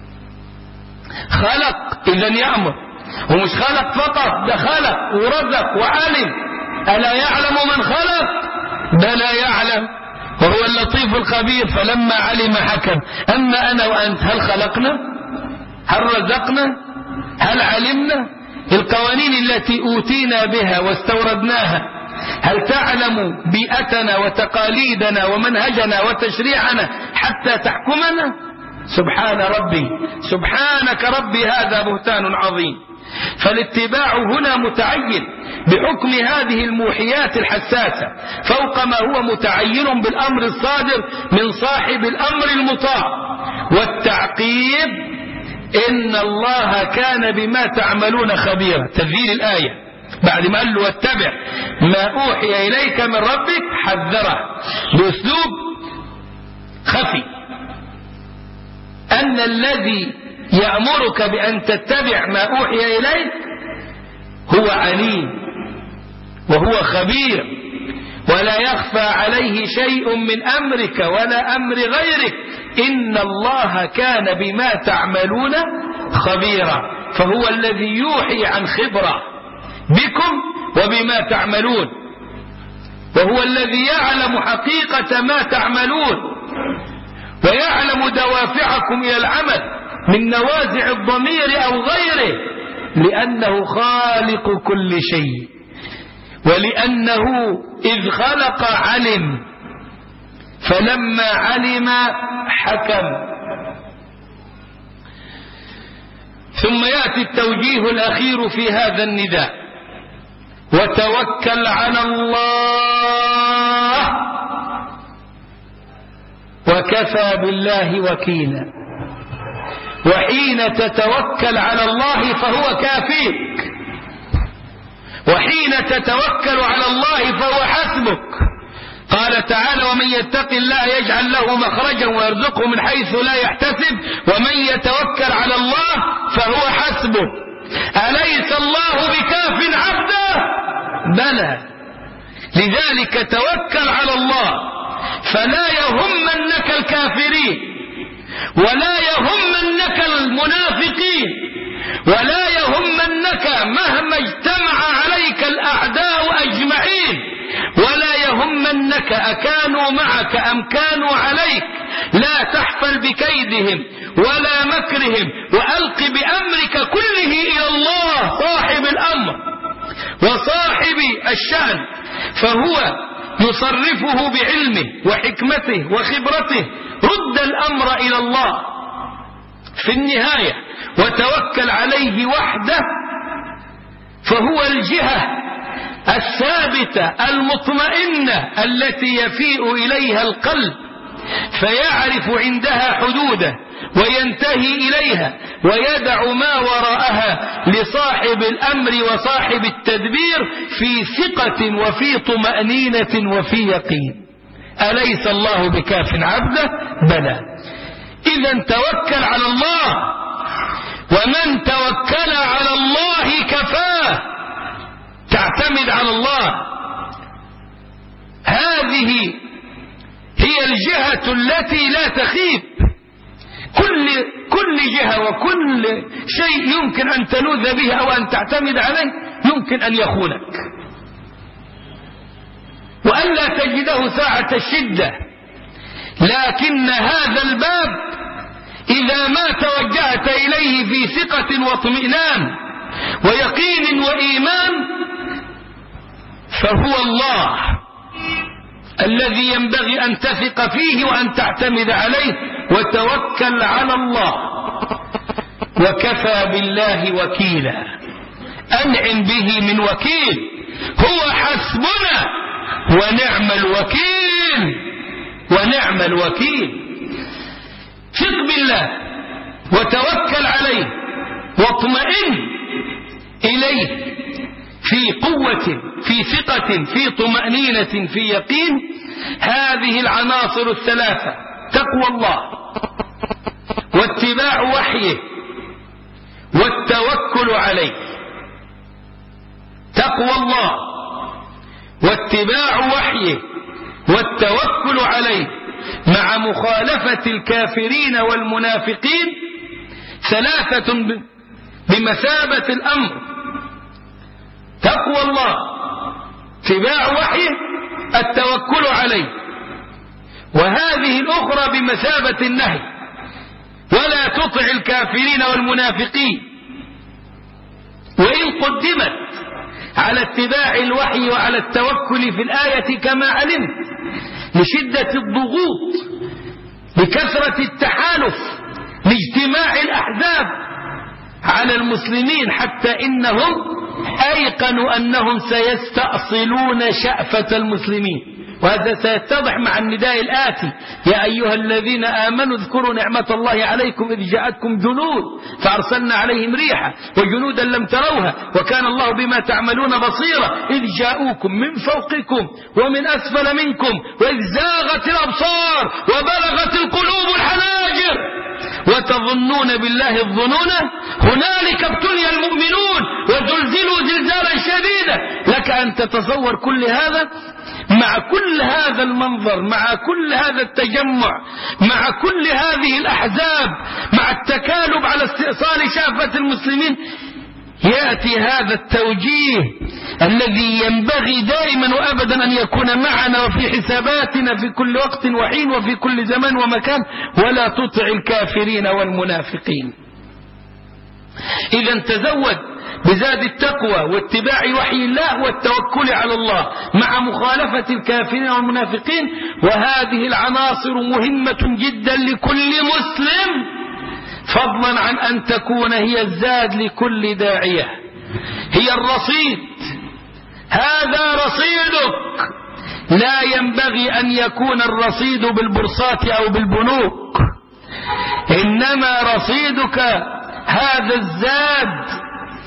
خلق إذن يأمر، ومش خلق فقط، ده خلق ورزق وعلم. ألا يعلم من خلق؟ بلى يعلم وهو اللطيف الخبير. فلما علم حكم. أما أنا وأنت هل خلقنا؟ هل رزقنا؟ هل علمنا؟ القوانين التي أوتينا بها واستوردناها هل تعلم بيئتنا وتقاليدنا ومنهجنا وتشريعنا حتى تحكمنا؟ سبحان ربي، سبحانك ربي، هذا بهتان عظيم. فالاتباع هنا متعين بحكم هذه الموحيات الحساسة فوق ما هو متعين بالأمر الصادر من صاحب الأمر المطاع. والتعقيب إن الله كان بما تعملون خبيرا، تذييل الآية بعد ما قال له واتبع ما أوحي إليك من ربك حذره بأسلوب خفي أن الذي يأمرك بأن تتبع ما أوحي إليك هو عليم وهو خبير ولا يخفى عليه شيء من أمرك ولا أمر غيرك، إن الله كان بما تعملون خبيرا. فهو الذي يوحي عن خبرة بكم وبما تعملون، وهو الذي يعلم حقيقة ما تعملون ويعلم دوافعكم إلى العمل من نوازع الضمير أو غيره، لأنه خالق كل شيء، ولأنه إذ خلق علم، فلما علم حكم. ثم يأتي التوجيه الأخير في هذا النداء: وتوكل على الله وكفى بالله وكيلا. وحين تتوكل على الله فهو كافيك، وحين تتوكل على الله فهو حسبك. قال تعالى: ومن يتق الله يجعل له مخرجا ويرزقه من حيث لا يحتسب ومن يتوكل على الله فهو حسبه. أليس الله بكاف عبده؟ بلى. لذلك توكل على الله، فلا يهمنك الكافرين ولا يهمنك المنافقين ولا يهمنك مهما اجتمع عليك الأعداء أجمعين، ولا يهمنك أكانوا معك أم كانوا عليك. لا تحفل بكيدهم ولا مكرهم، وألق بأمرك كله إلى الله صاحب الأمر وصاحب الشأن، فهو يصرفه بعلمه وحكمته وخبرته. رد الأمر إلى الله في النهاية وتوكل عليه وحده، فهو الجهة الثابتة المطمئنة التي يفيء إليها القلب فيعرف عندها حدوده وينتهي إليها ويدع ما وراءها لصاحب الأمر وصاحب التدبير في ثقة وفي طمأنينة وفي يقين. أليس الله بكاف عبده؟ بلى. إذا توكل على الله، ومن توكل على الله كفاه. تعتمد على الله، هذه هي الجهة التي لا تخيب. كل كل جهة وكل شيء يمكن أن تلوذ به أو أن تعتمد عليه يمكن أن يخونك، وألا تجده ساعة الشدة. لكن هذا الباب إذا ما توجهت إليه في ثقة واطمئنان ويقين وإيمان فهو الله الذي ينبغي أن تثق فيه وأن تعتمد عليه. وتوكل على الله وكفى بالله وكيلا. أنعم به من وكيل، هو حسبنا ونعم الوكيل ونعم الوكيل. ثق بالله وتوكل عليه واطمئن إليه في قوة، في ثقة، في طمأنينة، في يقين. هذه العناصر الثلاثة: تقوى الله واتباع وحيه والتوكل عليه. تقوى الله واتباع وحيه والتوكل عليه مع مخالفة الكافرين والمنافقين ثلاثة بمثابة الأمر: تقوى الله، اتباع وحيه، التوكل عليه. وهذه الأخرى بمثابة النهي، ولا تطع الكافرين والمنافقين، وإن قدمت على اتباع الوحي وعلى التوكل في الآية كما علمت لشدة الضغوط، لكثرة التحالف، لاجتماع الأحزاب على المسلمين، حتى إنهم أيقنوا أنهم سيستأصلون شأفة المسلمين. وهذا سيتضح مع النداء الآتي: يا أيها الذين آمنوا اذكروا نعمة الله عليكم إذ جاءتكم جنود فأرسلنا عليهم ريحا وجنودا لم تروها وكان الله بما تعملون بصيرا إذ جاءوكم من فوقكم ومن أسفل منكم وإذ زاغت الأبصار وبلغت القلوب الحناجر وتظنون بالله الظنون هنالك ابتلي المؤمنون وزلزلوا زلزالا شديدا. لك أن تتصور كل هذا مع كل هذا المنظر، مع كل هذا التجمع، مع كل هذه الأحزاب، مع التكالب على استئصال شافة المسلمين، يأتي هذا التوجيه الذي ينبغي دائما وأبدا أن يكون معنا وفي حساباتنا في كل وقت وحين وفي كل زمان ومكان: ولا تطع الكافرين والمنافقين. إذا تزود بزاد التقوى واتباع وحي الله والتوكل على الله مع مخالفة الكافرين والمنافقين. وهذه العناصر مهمة جدا لكل مسلم، فضلا عن أن تكون هي الزاد لكل داعية، هي الرصيد. هذا رصيدك، لا ينبغي أن يكون الرصيد بالبورصات أو بالبنوك، إنما رصيدك هذا الزاد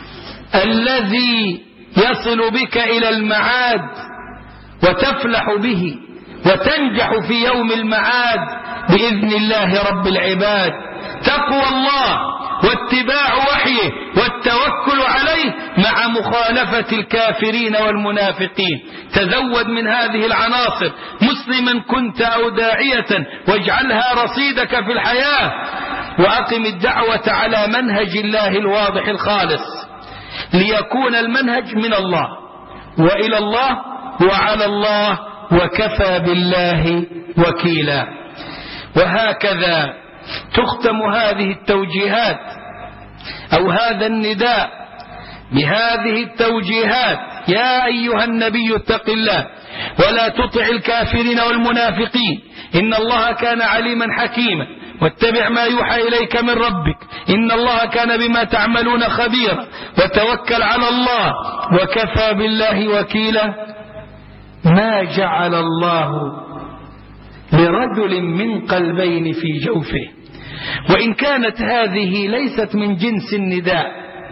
الذي يصل بك إلى المعاد وتفلح به وتنجح في يوم المعاد بإذن الله رب العباد. تقوى الله واتباع وحيه والتوكل عليه مع مخالفة الكافرين والمنافقين. تزود من هذه العناصر مسلما كنت أو داعية، واجعلها رصيدك في الحياة، وأقم الدعوة على منهج الله الواضح الخالص، ليكون المنهج من الله وإلى الله وعلى الله وكفى بالله وكيلا. وهكذا تختم هذه التوجيهات أو هذا النداء بهذه التوجيهات: يا أيها النبي اتق الله ولا تطع الكافرين والمنافقين إن الله كان عليما حكيما واتبع ما يوحى إليك من ربك إن الله كان بما تعملون خبيرا وتوكل على الله وكفى بالله وكيلا. ما جعل الله لرجل من قلبين في جوفه. وإن كانت هذه ليست من جنس النداء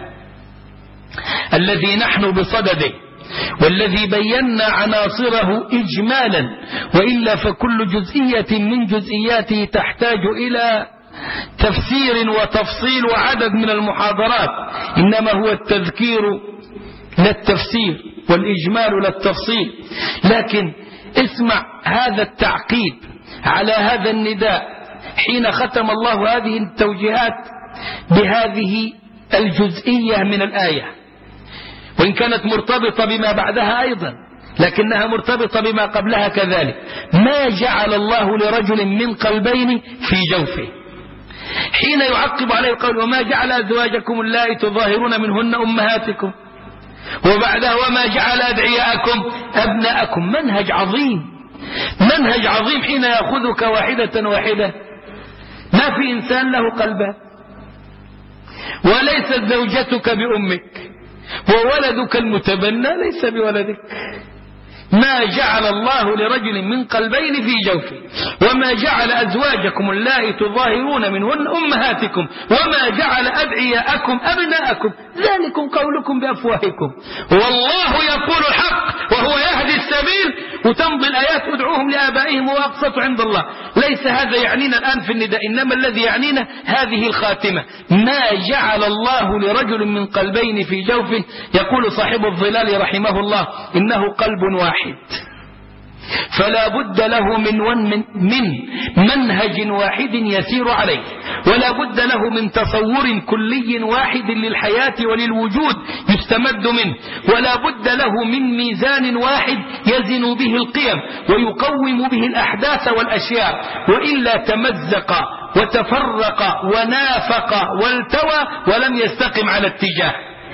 الذي نحن بصدده والذي بينا عناصره إجمالا، وإلا فكل جزئية من جزئياته تحتاج إلى تفسير وتفصيل وعدد من المحاضرات، إنما هو التذكير للتفسير والإجمال للتفصيل. لكن اسمع هذا التعقيب على هذا النداء حين ختم الله هذه التوجيهات بهذه الجزئية من الآية، وإن كانت مرتبطة بما بعدها أيضا لكنها مرتبطة بما قبلها كذلك. ما جعل الله لرجل من قلبين في جوفه، حين يعقب عليه القول: وما جعل أزواجكم اللائي تظاهرون منهن أمهاتكم، وبعدها وما جعل أدعياءكم أبناءكم. منهج عظيم، منهج عظيم حين يأخذك واحدة واحدة. ما في إنسان له قلبان، وليست زوجتك بأمك، وولدك المتبنى ليس بولدك. ما جعل الله لرجل من قلبين في جوفه، وما جعل أزواجكم اللائي تظاهرون منهن أمهاتكم، وما جعل أدعياءكم أبناءكم، ذلكم قولكم بأفواهكم والله يقول الحق وهو يهدي السبيل. وتمضي الآيات: ادعوهم لآبائهم وأقسط عند الله. ليس هذا يعنينا الآن في النداء، إنما الذي يعنينا هذه الخاتمة: ما جعل الله لرجل من قلبين في جوفه. يقول صاحب الظلال رحمه الله: إنه قلب واحد، فلا بد له من, من منهج واحد يسير عليه، ولا بد له من تصور كلي واحد للحياة وللوجود يستمد منه، ولا بد له من ميزان واحد يزن به القيم ويقوم به الأحداث والأشياء، وإلا تمزق وتفرق ونافق والتوى ولم يستقم على اتجاه.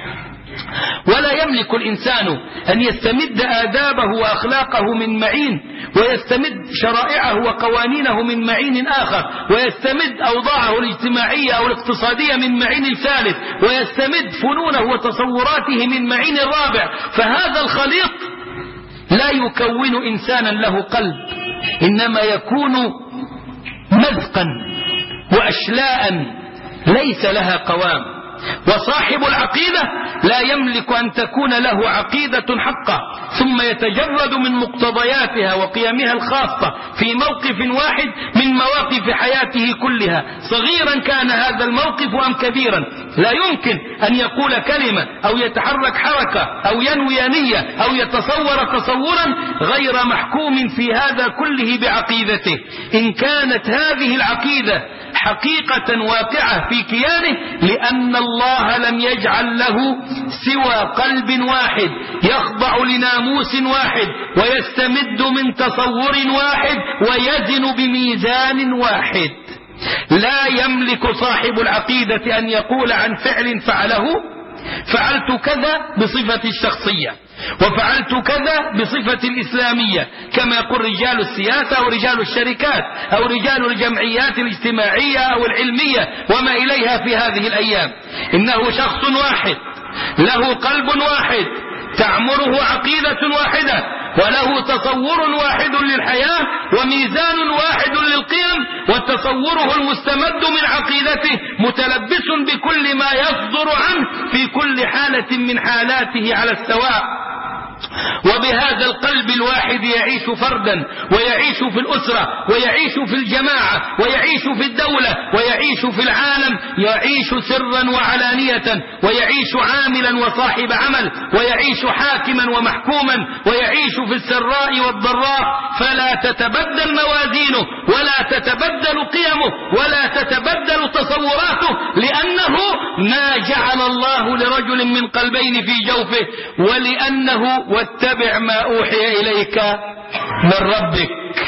ولا يملك الإنسان أن يستمد آدابه وأخلاقه من معين، ويستمد شرائعه وقوانينه من معين آخر، ويستمد أوضاعه الاجتماعية أو الاقتصادية من معين ثالث، ويستمد فنونه وتصوراته من معين رابع. فهذا الخليط لا يكون إنسانا له قلب، إنما يكون مزقا وأشلاء ليس لها قوام. وصاحب العقيدة لا يملك أن تكون له عقيدة حقة ثم يتجرد من مقتضياتها وقيمها الخاصة في موقف واحد من مواقف حياته كلها، صغيرا كان هذا الموقف أم كبيرا. لا يمكن أن يقول كلمة أو يتحرك حركة أو ينوي نية أو يتصور تصورا غير محكوم في هذا كله بعقيدته. إن كانت هذه العقيدة حقيقة واقعة في كيانه، لأن الله لم يجعل له سوى قلب واحد يخضع لناموس واحد ويستمد من تصور واحد ويزن بميزان واحد. لا يملك صاحب العقيدة أن يقول عن فعل فعله فعلت كذا بصفة الشخصية وفعلت كذا بصفة الإسلامية، كما يقول رجال السياسة أو رجال الشركات أو رجال الجمعيات الاجتماعية أو العلمية وما إليها في هذه الأيام. إنه شخص واحد له قلب واحد تعمره عقيدة واحدة وله تصور واحد للحياة وميزان واحد للقيم، وتصوره المستمد من عقيدته متلبس بكل ما يصدر عنه في كل حالة من حالاته على السواء. وبهذا القلب الواحد يعيش فردا ويعيش في الأسرة ويعيش في الجماعة ويعيش في الدولة ويعيش في العالم، يعيش سرا وعلانية، ويعيش عاملا وصاحب عمل، ويعيش حاكما ومحكوما، ويعيش في السراء والضراء. فلا تتبدل موازينه ولا تتبدل قيمه ولا تتبدل تصوراته، لأنه ما جعل الله لرجل من قلبين في جوفه، ولأنه واتبع ما أوحي إليك من ربك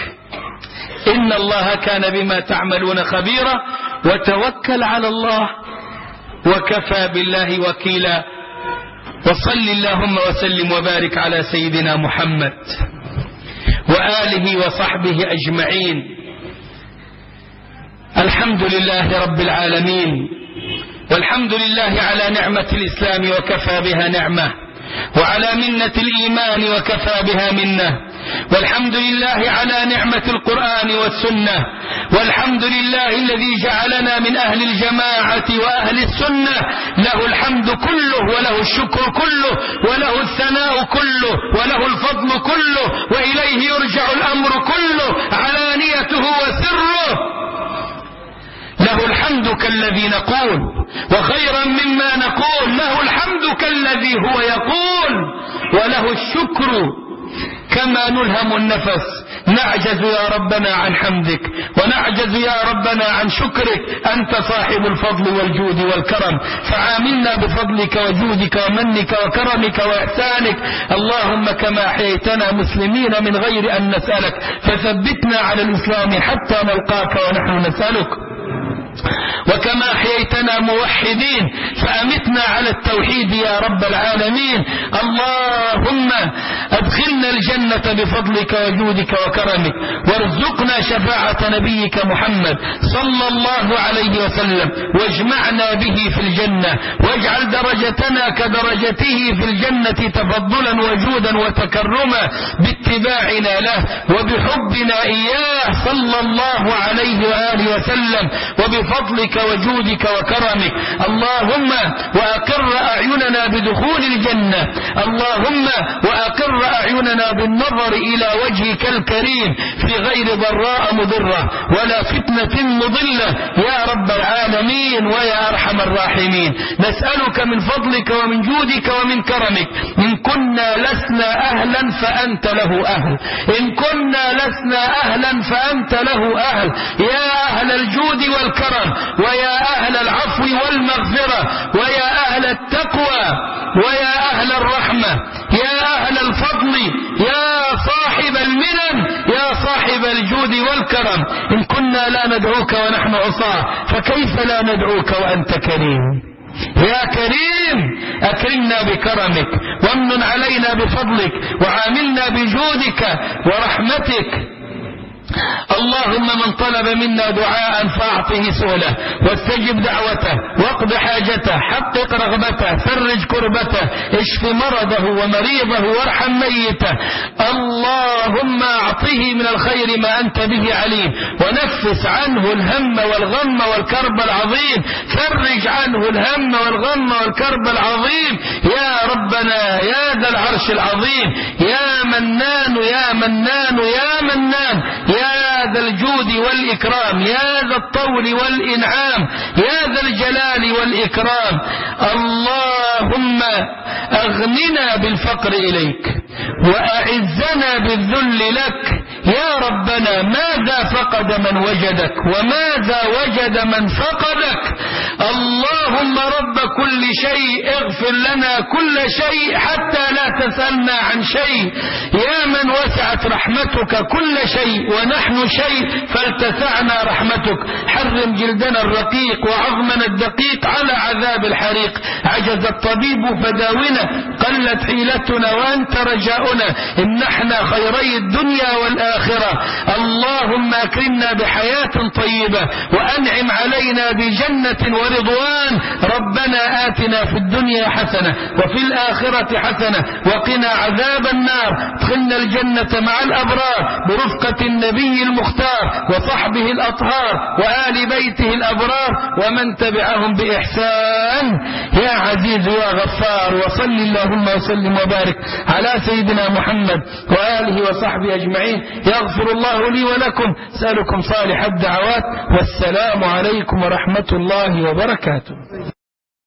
إن الله كان بما تعملون خبيرا وتوكل على الله وكفى بالله وكيلا. وصل اللهم وسلم وبارك على سيدنا محمد وآله وصحبه أجمعين. الحمد لله رب العالمين، والحمد لله على نعمة الإسلام وكفى بها نعمة، وعلى منة الإيمان وكفى بها منة، والحمد لله على نعمة القرآن والسنة، والحمد لله الذي جعلنا من أهل الجماعة وأهل السنة. له الحمد كله وله الشكر كله وله الثناء كله وله الفضل كله، وإليه يرجع الأمر كله علانيته وسره. له الحمد كالذي نقول وخيرا مما نقول، له الحمد كالذي هو يقول، وله الشكر كما نلهم النفس. نعجز يا ربنا عن حمدك ونعجز يا ربنا عن شكرك، أنت صاحب الفضل والجود والكرم، فعاملنا بفضلك وجودك ومنك وكرمك وإحسانك. اللهم كما أحييتنا مسلمين من غير أن نسألك، فثبتنا على الإسلام حتى نلقاك ونحن نسألك، وكما أحييتنا موحدين فأمتنا على التوحيد يا رب العالمين. اللهم أدخلنا الجنة بفضلك وجودك وكرمك، وارزقنا شفاعة نبيك محمد صلى الله عليه وسلم، واجمعنا به في الجنة، واجعل درجتنا كدرجته في الجنة تفضلا وجودا وتكرما باتباعنا له وبحبنا إياه صلى الله عليه وآله وسلم، وبفضلك وجودك وكرمك. اللهم وأقر أعيننا بدخول الجنة، اللهم وأقر أعيننا بالنظر إلى وجهك الكريم في غير ضراء مضرة ولا فتنة مضلة يا رب العالمين ويا أرحم الراحمين. نسألك من فضلك ومن جودك ومن كرمك، إن كنا لسنا أهلا فأنت له له أهل. إن كنا لسنا أهلا فأنت له أهل. يا أهل الجود والكرم، ويا أهل العفو والمغفرة، ويا أهل التقوى، ويا أهل الرحمة، يا أهل الفضل، يا صاحب المنن، يا صاحب الجود والكرم. إن كنا لا ندعوك ونحن عصاة فكيف لا ندعوك وأنت كريم؟ يا كريم أكرمنا بكرمك، وامن علينا بفضلك، وعاملنا بجودك ورحمتك. اللهم من طلب منا دعاء فاعطه سؤله، واستجب دعوته، واقض حاجته، حقق رغبته، فرج كربته، اشف مرضه ومريضه، وارحم ميته. اللهم اعطه من الخير ما انت به عليم، ونفس عنه الهم والغم والكرب العظيم. فرج عنه الهم والغم والكرب العظيم يا ربنا يا ذا العرش العظيم. يا منان يا منان يا منان، يا ذا الجود والإكرام، يا ذا الطول والإنعام، يا ذا الجلال والإكرام. اللهم أغننا بالفقر إليك، وأعزنا بالذل لك يا ربنا. ماذا فقد من وجدك، وماذا وجد من فقدك؟ اللهم رب كل شيء اغفر لنا كل شيء حتى لا تسألنا عن شيء. يا من وسعت رحمتك كل شيء ونحن شيء فلتسعنا رحمتك. حرم جلدنا الرقيق وعظمنا الدقيق على عذاب الحريق. عجز الطبيب فداونا، قلت حيلتنا وأنت رجاؤنا، إن احنا خيري الدنيا والآخرة. اللهم أكرمنا بحياة طيبة، وأنعم علينا بجنة ورضوان. ربنا آتنا في الدنيا حسنة وفي الآخرة حسنة وقنا عذاب النار. ادخلنا الجنة مع الأبرار برفقة النبي المختار وصحبه الأطهار وآل بيته الأبرار ومن تبعهم بإحسان يا عزيز يا غفار. وصل اللهم وسلم وبارك على سيدنا محمد وآله وصحبه أجمعين. يغفر الله لي ولكم. سألكم صالح الدعوات، والسلام عليكم ورحمة الله وبركاته.